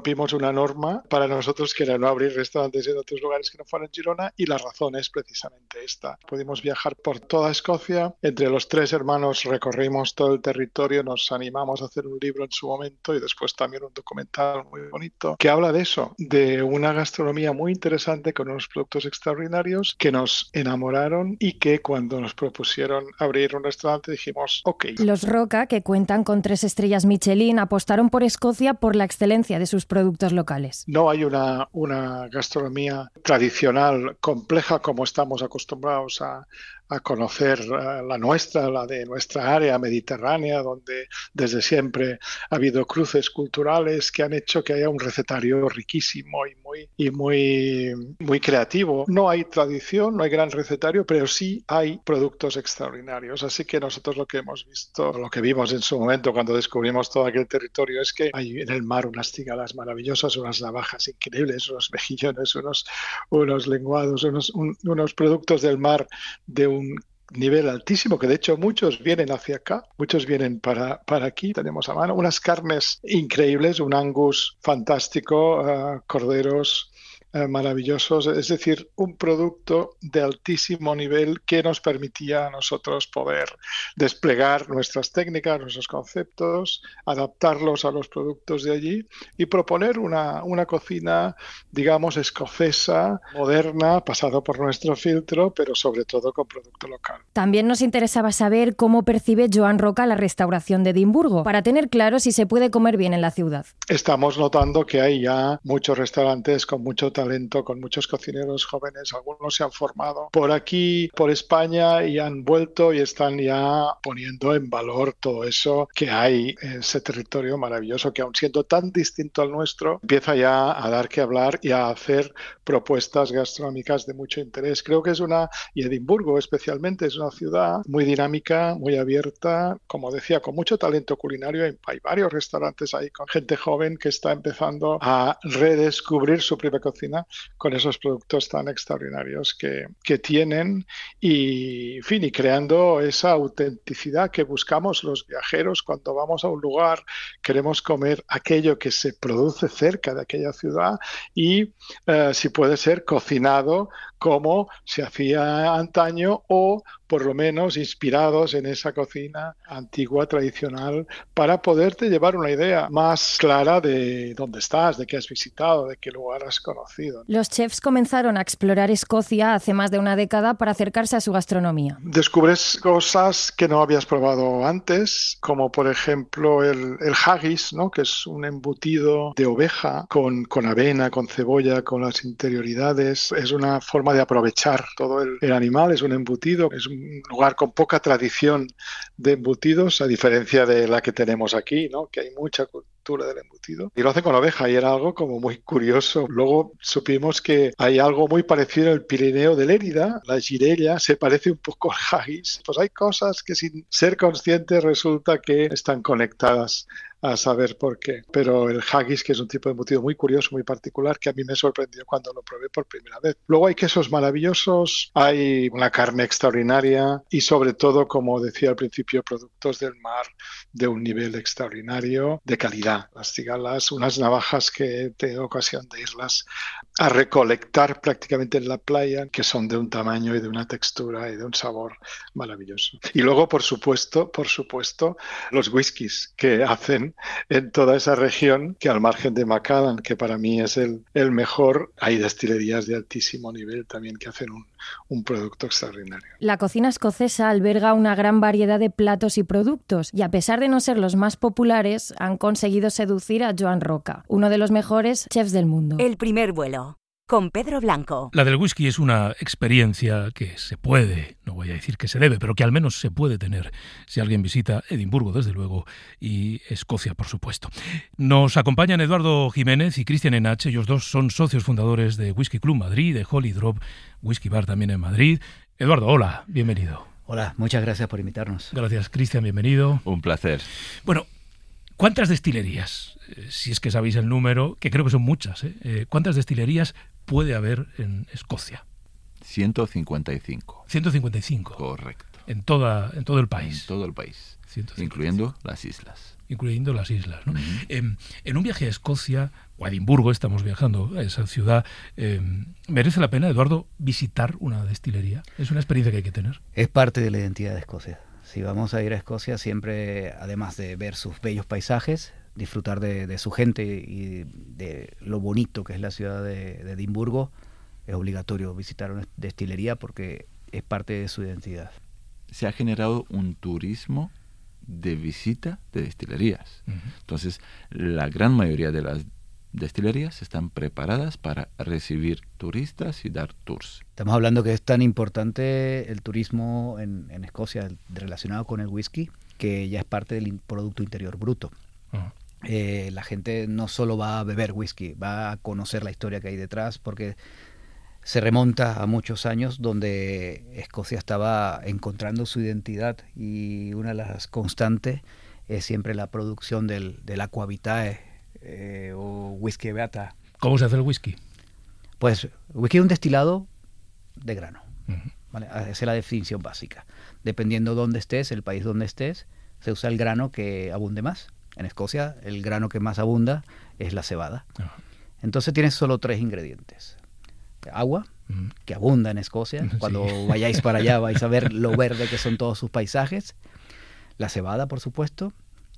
rompimos una norma para nosotros que era no abrir restaurantes en otros lugares que no fueran Girona, y la razón es precisamente esta. Pudimos viajar por toda Escocia, entre los tres hermanos recorrimos todo el territorio, nos animamos a hacer un libro en su momento y después también un documental muy bonito que habla de eso, de una gastronomía muy interesante con unos productos extraordinarios que nos enamoraron y que cuando nos propusieron abrir un restaurante dijimos, ok. Los Roca, que cuentan con tres estrellas Michelin, apostaron por Escocia por la excelencia de sus productos locales. No hay una, una gastronomía tradicional compleja como estamos acostumbrados a, a conocer uh, la nuestra, la de nuestra área mediterránea, donde desde siempre ha habido cruces culturales que han hecho que haya un recetario riquísimo y muy, y muy, muy creativo. No hay tradición, no hay gran recetario, pero sí hay productos extraordinarios. Así que nosotros lo que hemos visto, lo que vimos en su momento cuando descubrimos todo aquel territorio, es que hay en el mar unas cigalas maravillosas, unas navajas increíbles, unos mejillones, unos, unos lenguados, unos, un, unos productos del mar de un nivel altísimo, que de hecho muchos vienen hacia acá, muchos vienen para, para aquí. Tenemos a mano unas carnes increíbles, un Angus fantástico, uh, corderos uh, maravillosos, es decir, un producto de altísimo nivel que nos permitía a nosotros poder desplegar nuestras técnicas, nuestros conceptos, adaptarlos a los productos de allí y proponer una, una cocina, digamos, escocesa, moderna, pasado por nuestro filtro, pero sobre todo con producto local. También nos interesaba saber cómo percibe Joan Roca la restauración de Edimburgo, para tener claro si se puede comer bien en la ciudad. Estamos notando que hay ya muchos restaurantes con mucho talento, con muchos cocineros jóvenes, algunos se han formado por aquí, por España, y han vuelto y están ya poniendo en valor todo eso que hay en ese territorio maravilloso, que aun siendo tan distinto al nuestro, empieza ya a dar que hablar y a hacer propuestas gastronómicas de mucho interés. Creo que es una, y Edimburgo especialmente, es una ciudad muy dinámica, muy abierta, como decía, con mucho talento culinario. Hay, hay varios restaurantes ahí con gente joven que está empezando a redescubrir su propia cocina con esos productos tan extraordinarios que, que tienen y, en fin, y creando esa autenticidad que buscamos los viajeros cuando vamos a un lugar. Queremos comer aquello que se produce cerca de aquella ciudad y, eh, si puede ser, cocinado como se hacía antaño o por lo menos inspirados en esa cocina antigua, tradicional, para poderte llevar una idea más clara de dónde estás, de qué has visitado, de qué lugar has conocido. Los chefs comenzaron a explorar Escocia hace más de una década para acercarse a su gastronomía. Descubres cosas que no habías probado antes, como por ejemplo el, el haggis, ¿no? Que es un embutido de oveja con, con avena, con cebolla, con las interioridades. Es una forma de aprovechar todo el, el animal, es un embutido, es un lugar con poca tradición de embutidos, a diferencia de la que tenemos aquí, ¿no? Que hay mucha cultura del embutido. Y lo hacen con oveja y era algo como muy curioso. Luego supimos que hay algo muy parecido en el Pirineo de Lérida, la girella se parece un poco al haggis. Pues hay cosas que sin ser conscientes resulta que están conectadas, a saber por qué. Pero el haggis, que es un tipo de embutido muy curioso, muy particular, que a mí me sorprendió cuando lo probé por primera vez. Luego hay quesos maravillosos, hay una carne extraordinaria y sobre todo, como decía al principio, productos del mar de un nivel extraordinario, de calidad. Las cigalas, unas navajas que he tenido ocasión de irlas a recolectar prácticamente en la playa, que son de un tamaño y de una textura y de un sabor maravilloso. Y luego, por supuesto, por supuesto, los whiskies que hacen en toda esa región, que al margen de Macallan, que para mí es el, el mejor, hay destilerías de altísimo nivel también que hacen un, un producto extraordinario. La cocina escocesa alberga una gran variedad de platos y productos y, a pesar de no ser los más populares, han conseguido seducir a Joan Roca, uno de los mejores chefs del mundo. El primer vuelo, con Pedro Blanco. La del whisky es una experiencia que se puede, no voy a decir que se debe, pero que al menos se puede tener si alguien visita Edimburgo, desde luego, y Escocia, por supuesto. Nos acompañan Eduardo Jiménez y Cristian Enache. Ellos dos son socios fundadores de Whisky Club Madrid, de Holy Drop Whisky Bar también en Madrid. Eduardo, hola, bienvenido. Hola, muchas gracias por invitarnos. Gracias, Cristian, bienvenido. Un placer. Bueno, ¿cuántas destilerías, eh, si es que sabéis el número, que creo que son muchas, ¿eh? Eh, ¿cuántas destilerías puede haber en Escocia? ciento cincuenta y cinco. ciento cincuenta y cinco. Correcto. En, toda, en todo el país. En todo el país. ciento cincuenta y cinco. Incluyendo las islas. Incluyendo las islas, ¿no? Uh-huh. Eh, en un viaje a Escocia, o a Edimburgo, estamos viajando a esa ciudad. Eh, ¿Merece la pena, Eduardo, visitar una destilería? Es una experiencia que hay que tener. Es parte de la identidad de Escocia. Si vamos a ir a Escocia, siempre, además de ver sus bellos paisajes, disfrutar de, de su gente y de lo bonito que es la ciudad de, de Edimburgo, es obligatorio visitar una destilería porque es parte de su identidad. Se ha generado un turismo de visita de destilerías. Uh-huh. Entonces, la gran mayoría de las destilerías están preparadas para recibir turistas y dar tours. Estamos hablando que es tan importante el turismo en, en Escocia relacionado con el whisky, que ya es parte del Producto Interior Bruto. Uh-huh. Eh, la gente no solo va a beber whisky, va a conocer la historia que hay detrás, porque se remonta a muchos años donde Escocia estaba encontrando su identidad, y una de las constantes es siempre la producción del, del aqua vitae eh, o whisky beata. ¿Cómo se hace el whisky? Pues whisky es un destilado de grano. Uh-huh. ¿Vale? Esa es la definición básica. Dependiendo dónde estés, el país donde estés, se usa el grano que abunde más. En Escocia el grano que más abunda es la cebada. Uh-huh. Entonces tienes solo tres ingredientes. Agua, uh-huh, que abunda en Escocia. Cuando sí. vayáis para allá vais a ver lo verde que son todos sus paisajes. La cebada, por supuesto,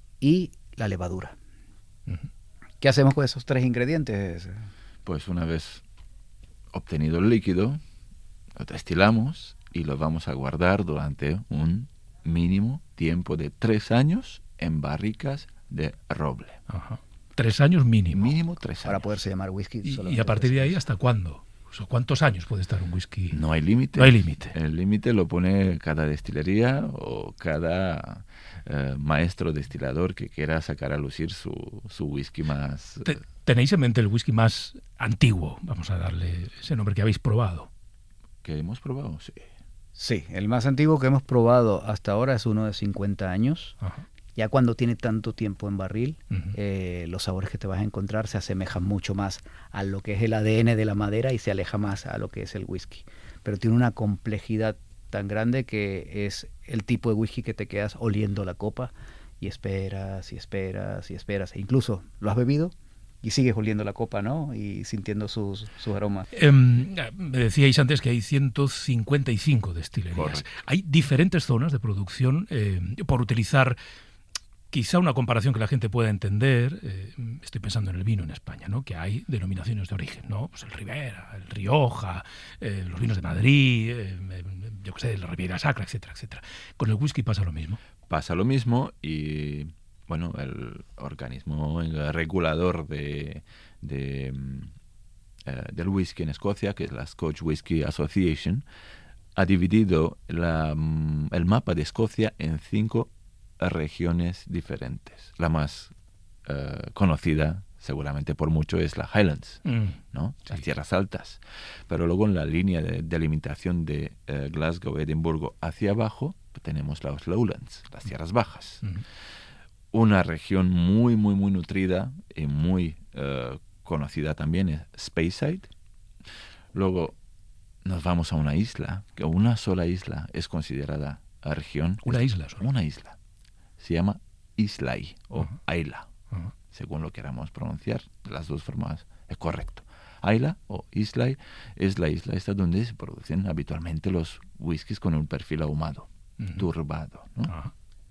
y la levadura. Uh-huh. ¿Qué hacemos con esos tres ingredientes? Pues una vez obtenido el líquido, lo destilamos y lo vamos a guardar durante un mínimo tiempo de tres años en barricas de roble. Ajá. Tres años mínimo. Mínimo tres años. Para poderse llamar whisky. ¿Y, y a partir de ahí hasta cuándo? O sea, ¿cuántos años puede estar un whisky? No hay límite. No hay límite. El límite lo pone cada destilería o cada eh, maestro destilador que quiera sacar a lucir su, su whisky más... Te, ¿Tenéis en mente el whisky más antiguo? Vamos a darle ese nombre que habéis probado. ¿Que hemos probado? Sí. Sí, el más antiguo que hemos probado hasta ahora es uno de cincuenta años. Ajá. Ya cuando tiene tanto tiempo en barril, uh-huh, eh, los sabores que te vas a encontrar se asemejan mucho más a lo que es el A D N de la madera y se aleja más a lo que es el whisky. Pero tiene una complejidad tan grande que es el tipo de whisky que te quedas oliendo la copa y esperas y esperas y esperas. E incluso lo has bebido y sigues oliendo la copa, ¿no? Y sintiendo sus, sus aromas. Eh, me decíais antes que hay ciento cincuenta y cinco destilerías. Correcto. Hay diferentes zonas de producción. Eh, por utilizar quizá una comparación que la gente pueda entender, eh, estoy pensando en el vino en España, ¿no? Que hay denominaciones de origen, ¿no? Pues el Ribera, el Rioja, eh, los vinos de Madrid, eh, yo qué sé, la Riviera Sacra, etcétera, etcétera. Con el whisky pasa lo mismo. Pasa lo mismo y... Bueno, el organismo el regulador de, de, uh, del whisky en Escocia, que es la Scotch Whisky Association, ha dividido la, el mapa de Escocia en cinco regiones diferentes. La más uh, conocida, seguramente por mucho, es la Highlands, mm, ¿no? Sí. Las tierras altas. Pero luego en la línea de delimitación de uh, Glasgow, Edimburgo, hacia abajo, tenemos las Lowlands, las tierras bajas. Mm. Una región muy, muy, muy nutrida y muy uh, conocida también es Speyside. Luego nos vamos a una isla, que una sola isla es considerada región. ¿Una isla solo? Una isla. Se llama Islay o uh-huh. Ayla, uh-huh. según lo queramos pronunciar. Las dos formas es correcto. Ayla o Islay es la isla esta donde se producen habitualmente los whiskies con un perfil ahumado, uh-huh. turbado, ¿no? Uh-huh.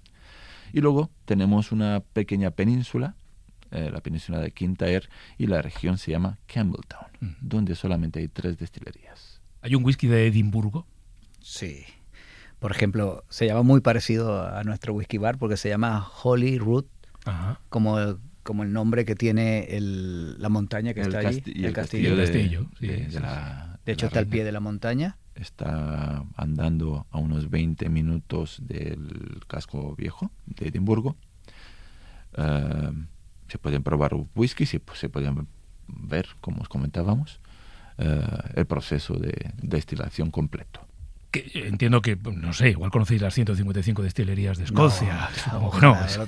Y luego tenemos una pequeña península, eh, la península de Kintyre, y la región se llama Campbelltown, uh-huh. donde solamente hay tres destilerías. ¿Hay un whisky de Edimburgo? Sí. Por ejemplo, se llama muy parecido a nuestro whisky bar porque se llama Holy Rood, uh-huh. como, como el nombre que tiene el, la montaña que el está casti- allí. El, el castillo. castillo, de, de, de, sí, de la, de hecho, de está al pie de la montaña. Está andando a unos veinte minutos del casco viejo de Edimburgo. Uh, se pueden probar whisky, se, se pueden ver, como os comentábamos, uh, el proceso de destilación completo. Que entiendo que, no sé, igual conocéis las ciento cincuenta y cinco destilerías de Escocia. No, no, no es,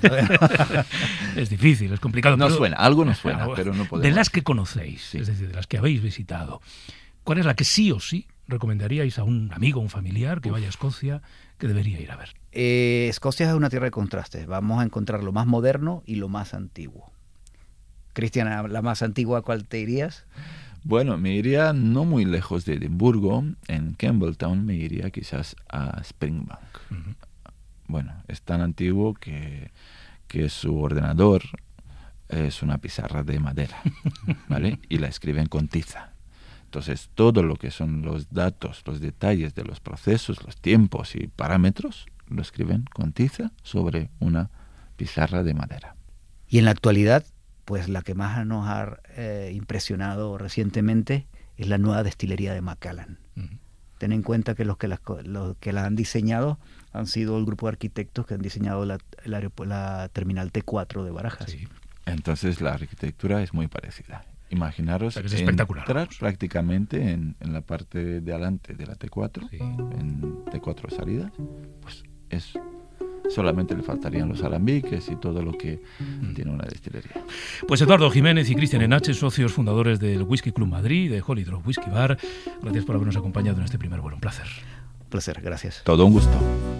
es difícil, es complicado. No pero, suena, algo nos suena, bueno, pero no podemos. De las que conocéis, sí. Es decir, de las que habéis visitado, ¿cuál es la que sí o sí recomendaríais a un amigo, un familiar que Uf. vaya a Escocia, que debería ir a ver? Eh, Escocia es una tierra de contrastes. Vamos a encontrar lo más moderno y lo más antiguo. Cristian, la más antigua, ¿cuál te irías? Bueno, me iría no muy lejos de Edimburgo, en Campbelltown me iría quizás a Springbank. Uh-huh. Bueno, es tan antiguo que, que su ordenador es una pizarra de madera, ¿vale? Y la escriben con tiza. Entonces, todo lo que son los datos, los detalles de los procesos, los tiempos y parámetros, lo escriben con tiza sobre una pizarra de madera. Y en la actualidad, pues la que más nos ha eh, impresionado recientemente es la nueva destilería de Macallan. Uh-huh. Ten en cuenta que los que la, los que la han diseñado han sido el grupo de arquitectos que han diseñado la, la, la terminal T cuatro de Barajas. Sí. Entonces la arquitectura es muy parecida. Imaginaros, o sea, que es espectacular, entrar prácticamente en, en la parte de adelante de la T cuatro, sí. En T cuatro salidas, pues es... solamente le faltarían los alambiques y todo lo que mm. tiene una destilería. Pues Eduardo Jiménez y Cristian Enache, socios fundadores del Whisky Club Madrid, de Holy Drop Whisky Bar, gracias por habernos acompañado en este primer vuelo. Un placer. Un placer, gracias. Todo un gusto.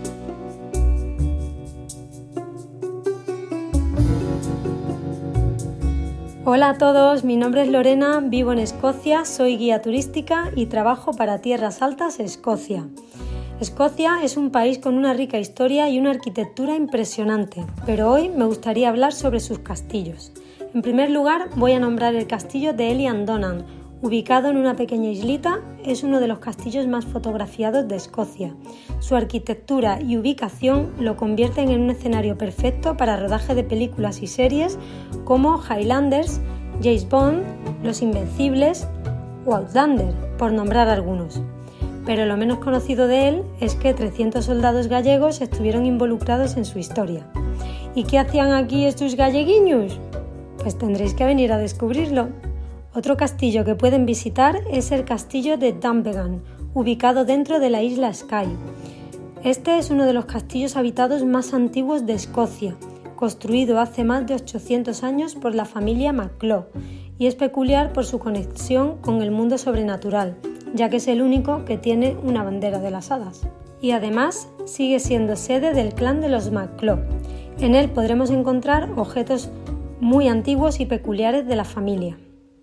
Hola a todos, mi nombre es Lorena, vivo en Escocia, soy guía turística y trabajo para Tierras Altas, Escocia. Escocia es un país con una rica historia y una arquitectura impresionante, pero hoy me gustaría hablar sobre sus castillos. En primer lugar, voy a nombrar el castillo de Elliandonan. Ubicado en una pequeña islita, es uno de los castillos más fotografiados de Escocia. Su arquitectura y ubicación lo convierten en un escenario perfecto para rodaje de películas y series como Highlanders, James Bond, Los Invencibles o Outlander, por nombrar algunos. Pero lo menos conocido de él es que trescientos soldados gallegos estuvieron involucrados en su historia. ¿Y qué hacían aquí estos galleguiños? Pues tendréis que venir a descubrirlo. Otro castillo que pueden visitar es el castillo de Dunvegan, ubicado dentro de la isla Skye. Este es uno de los castillos habitados más antiguos de Escocia, construido hace más de ochocientos años por la familia MacClough, y es peculiar por su conexión con el mundo sobrenatural, ya que es el único que tiene una bandera de las hadas. Y además sigue siendo sede del clan de los MacClough. En él podremos encontrar objetos muy antiguos y peculiares de la familia.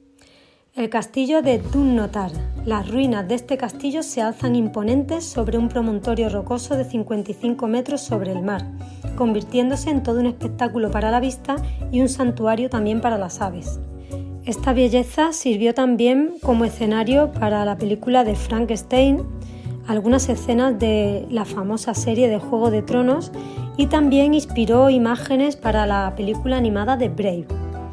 El castillo de Dunnotar. Las ruinas de este castillo se alzan imponentes sobre un promontorio rocoso de cincuenta y cinco metros sobre el mar, convirtiéndose en todo un espectáculo para la vista y un santuario también para las aves. Esta belleza sirvió también como escenario para la película de Frankenstein, algunas escenas de la famosa serie de Juego de Tronos y también inspiró imágenes para la película animada de Brave.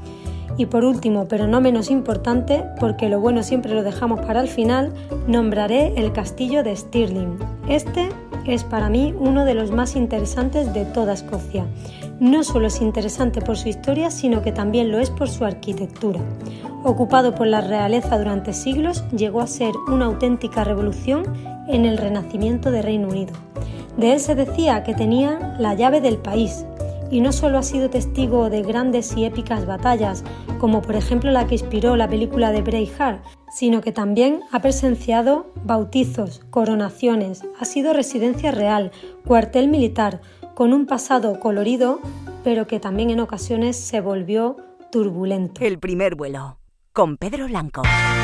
Y por último, pero no menos importante, porque lo bueno siempre lo dejamos para el final, nombraré el castillo de Stirling. Este es para mí uno de los más interesantes de toda Escocia. No solo es interesante por su historia, sino que también lo es por su arquitectura. Ocupado por la realeza durante siglos, llegó a ser una auténtica revolución en el Renacimiento de Reino Unido. De él se decía que tenía la llave del país, y no solo ha sido testigo de grandes y épicas batallas, como por ejemplo la que inspiró la película de Braveheart, sino que también ha presenciado bautizos, coronaciones, ha sido residencia real, cuartel militar, con un pasado colorido, pero que también en ocasiones se volvió turbulento. El primer vuelo, con Pedro Blanco.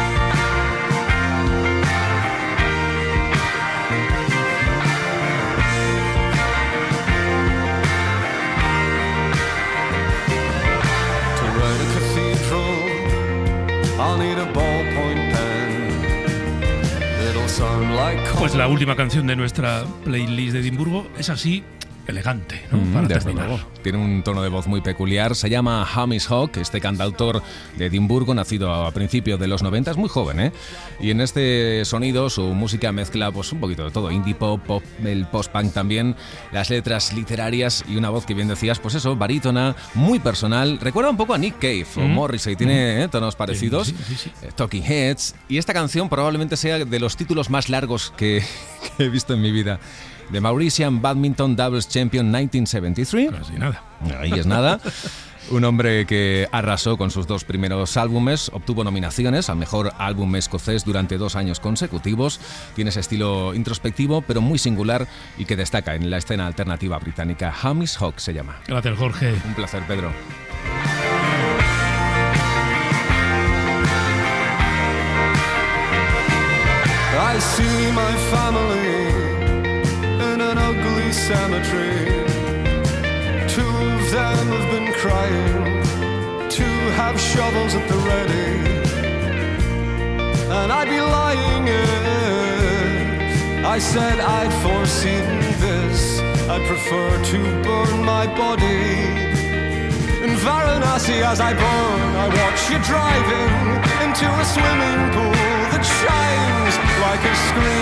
Pues la última canción de nuestra playlist de Edimburgo es así, elegante, ¿no? Mm, Para desde terminar. luego. Tiene un tono de voz muy peculiar. Se llama Hamish Hawk, este cantautor de Edimburgo, nacido a principios de los noventa, es muy joven, ¿eh? Y en este sonido su música mezcla pues un poquito de todo, indie pop, pop, el post-punk también, las letras literarias y una voz que bien decías, pues eso, barítona, muy personal. Recuerda un poco a Nick Cave o Mm. Morrissey, tiene eh, tonos parecidos. Sí, sí, sí, sí. Eh, Talking Heads. Y esta canción probablemente sea de los títulos más largos que, que he visto en mi vida. The Mauritian Badminton Doubles Champion nineteen seventy-three. Casi nada. Ahí es nada. Un hombre que arrasó con sus dos primeros álbumes, obtuvo nominaciones al mejor álbum escocés durante dos años consecutivos. Tiene ese estilo introspectivo, pero muy singular y que destaca en la escena alternativa británica. Hamish Hawk se llama. Gracias, Jorge. Un placer, Pedro. I see my family in an ugly cemetery. Two of them have been crying, two have shovels at the ready. And I'd be lying if I said I'd foreseen this. I'd prefer to burn my body in Varanasi. As I burn, I watch you driving into a swimming pool that shines like a screen.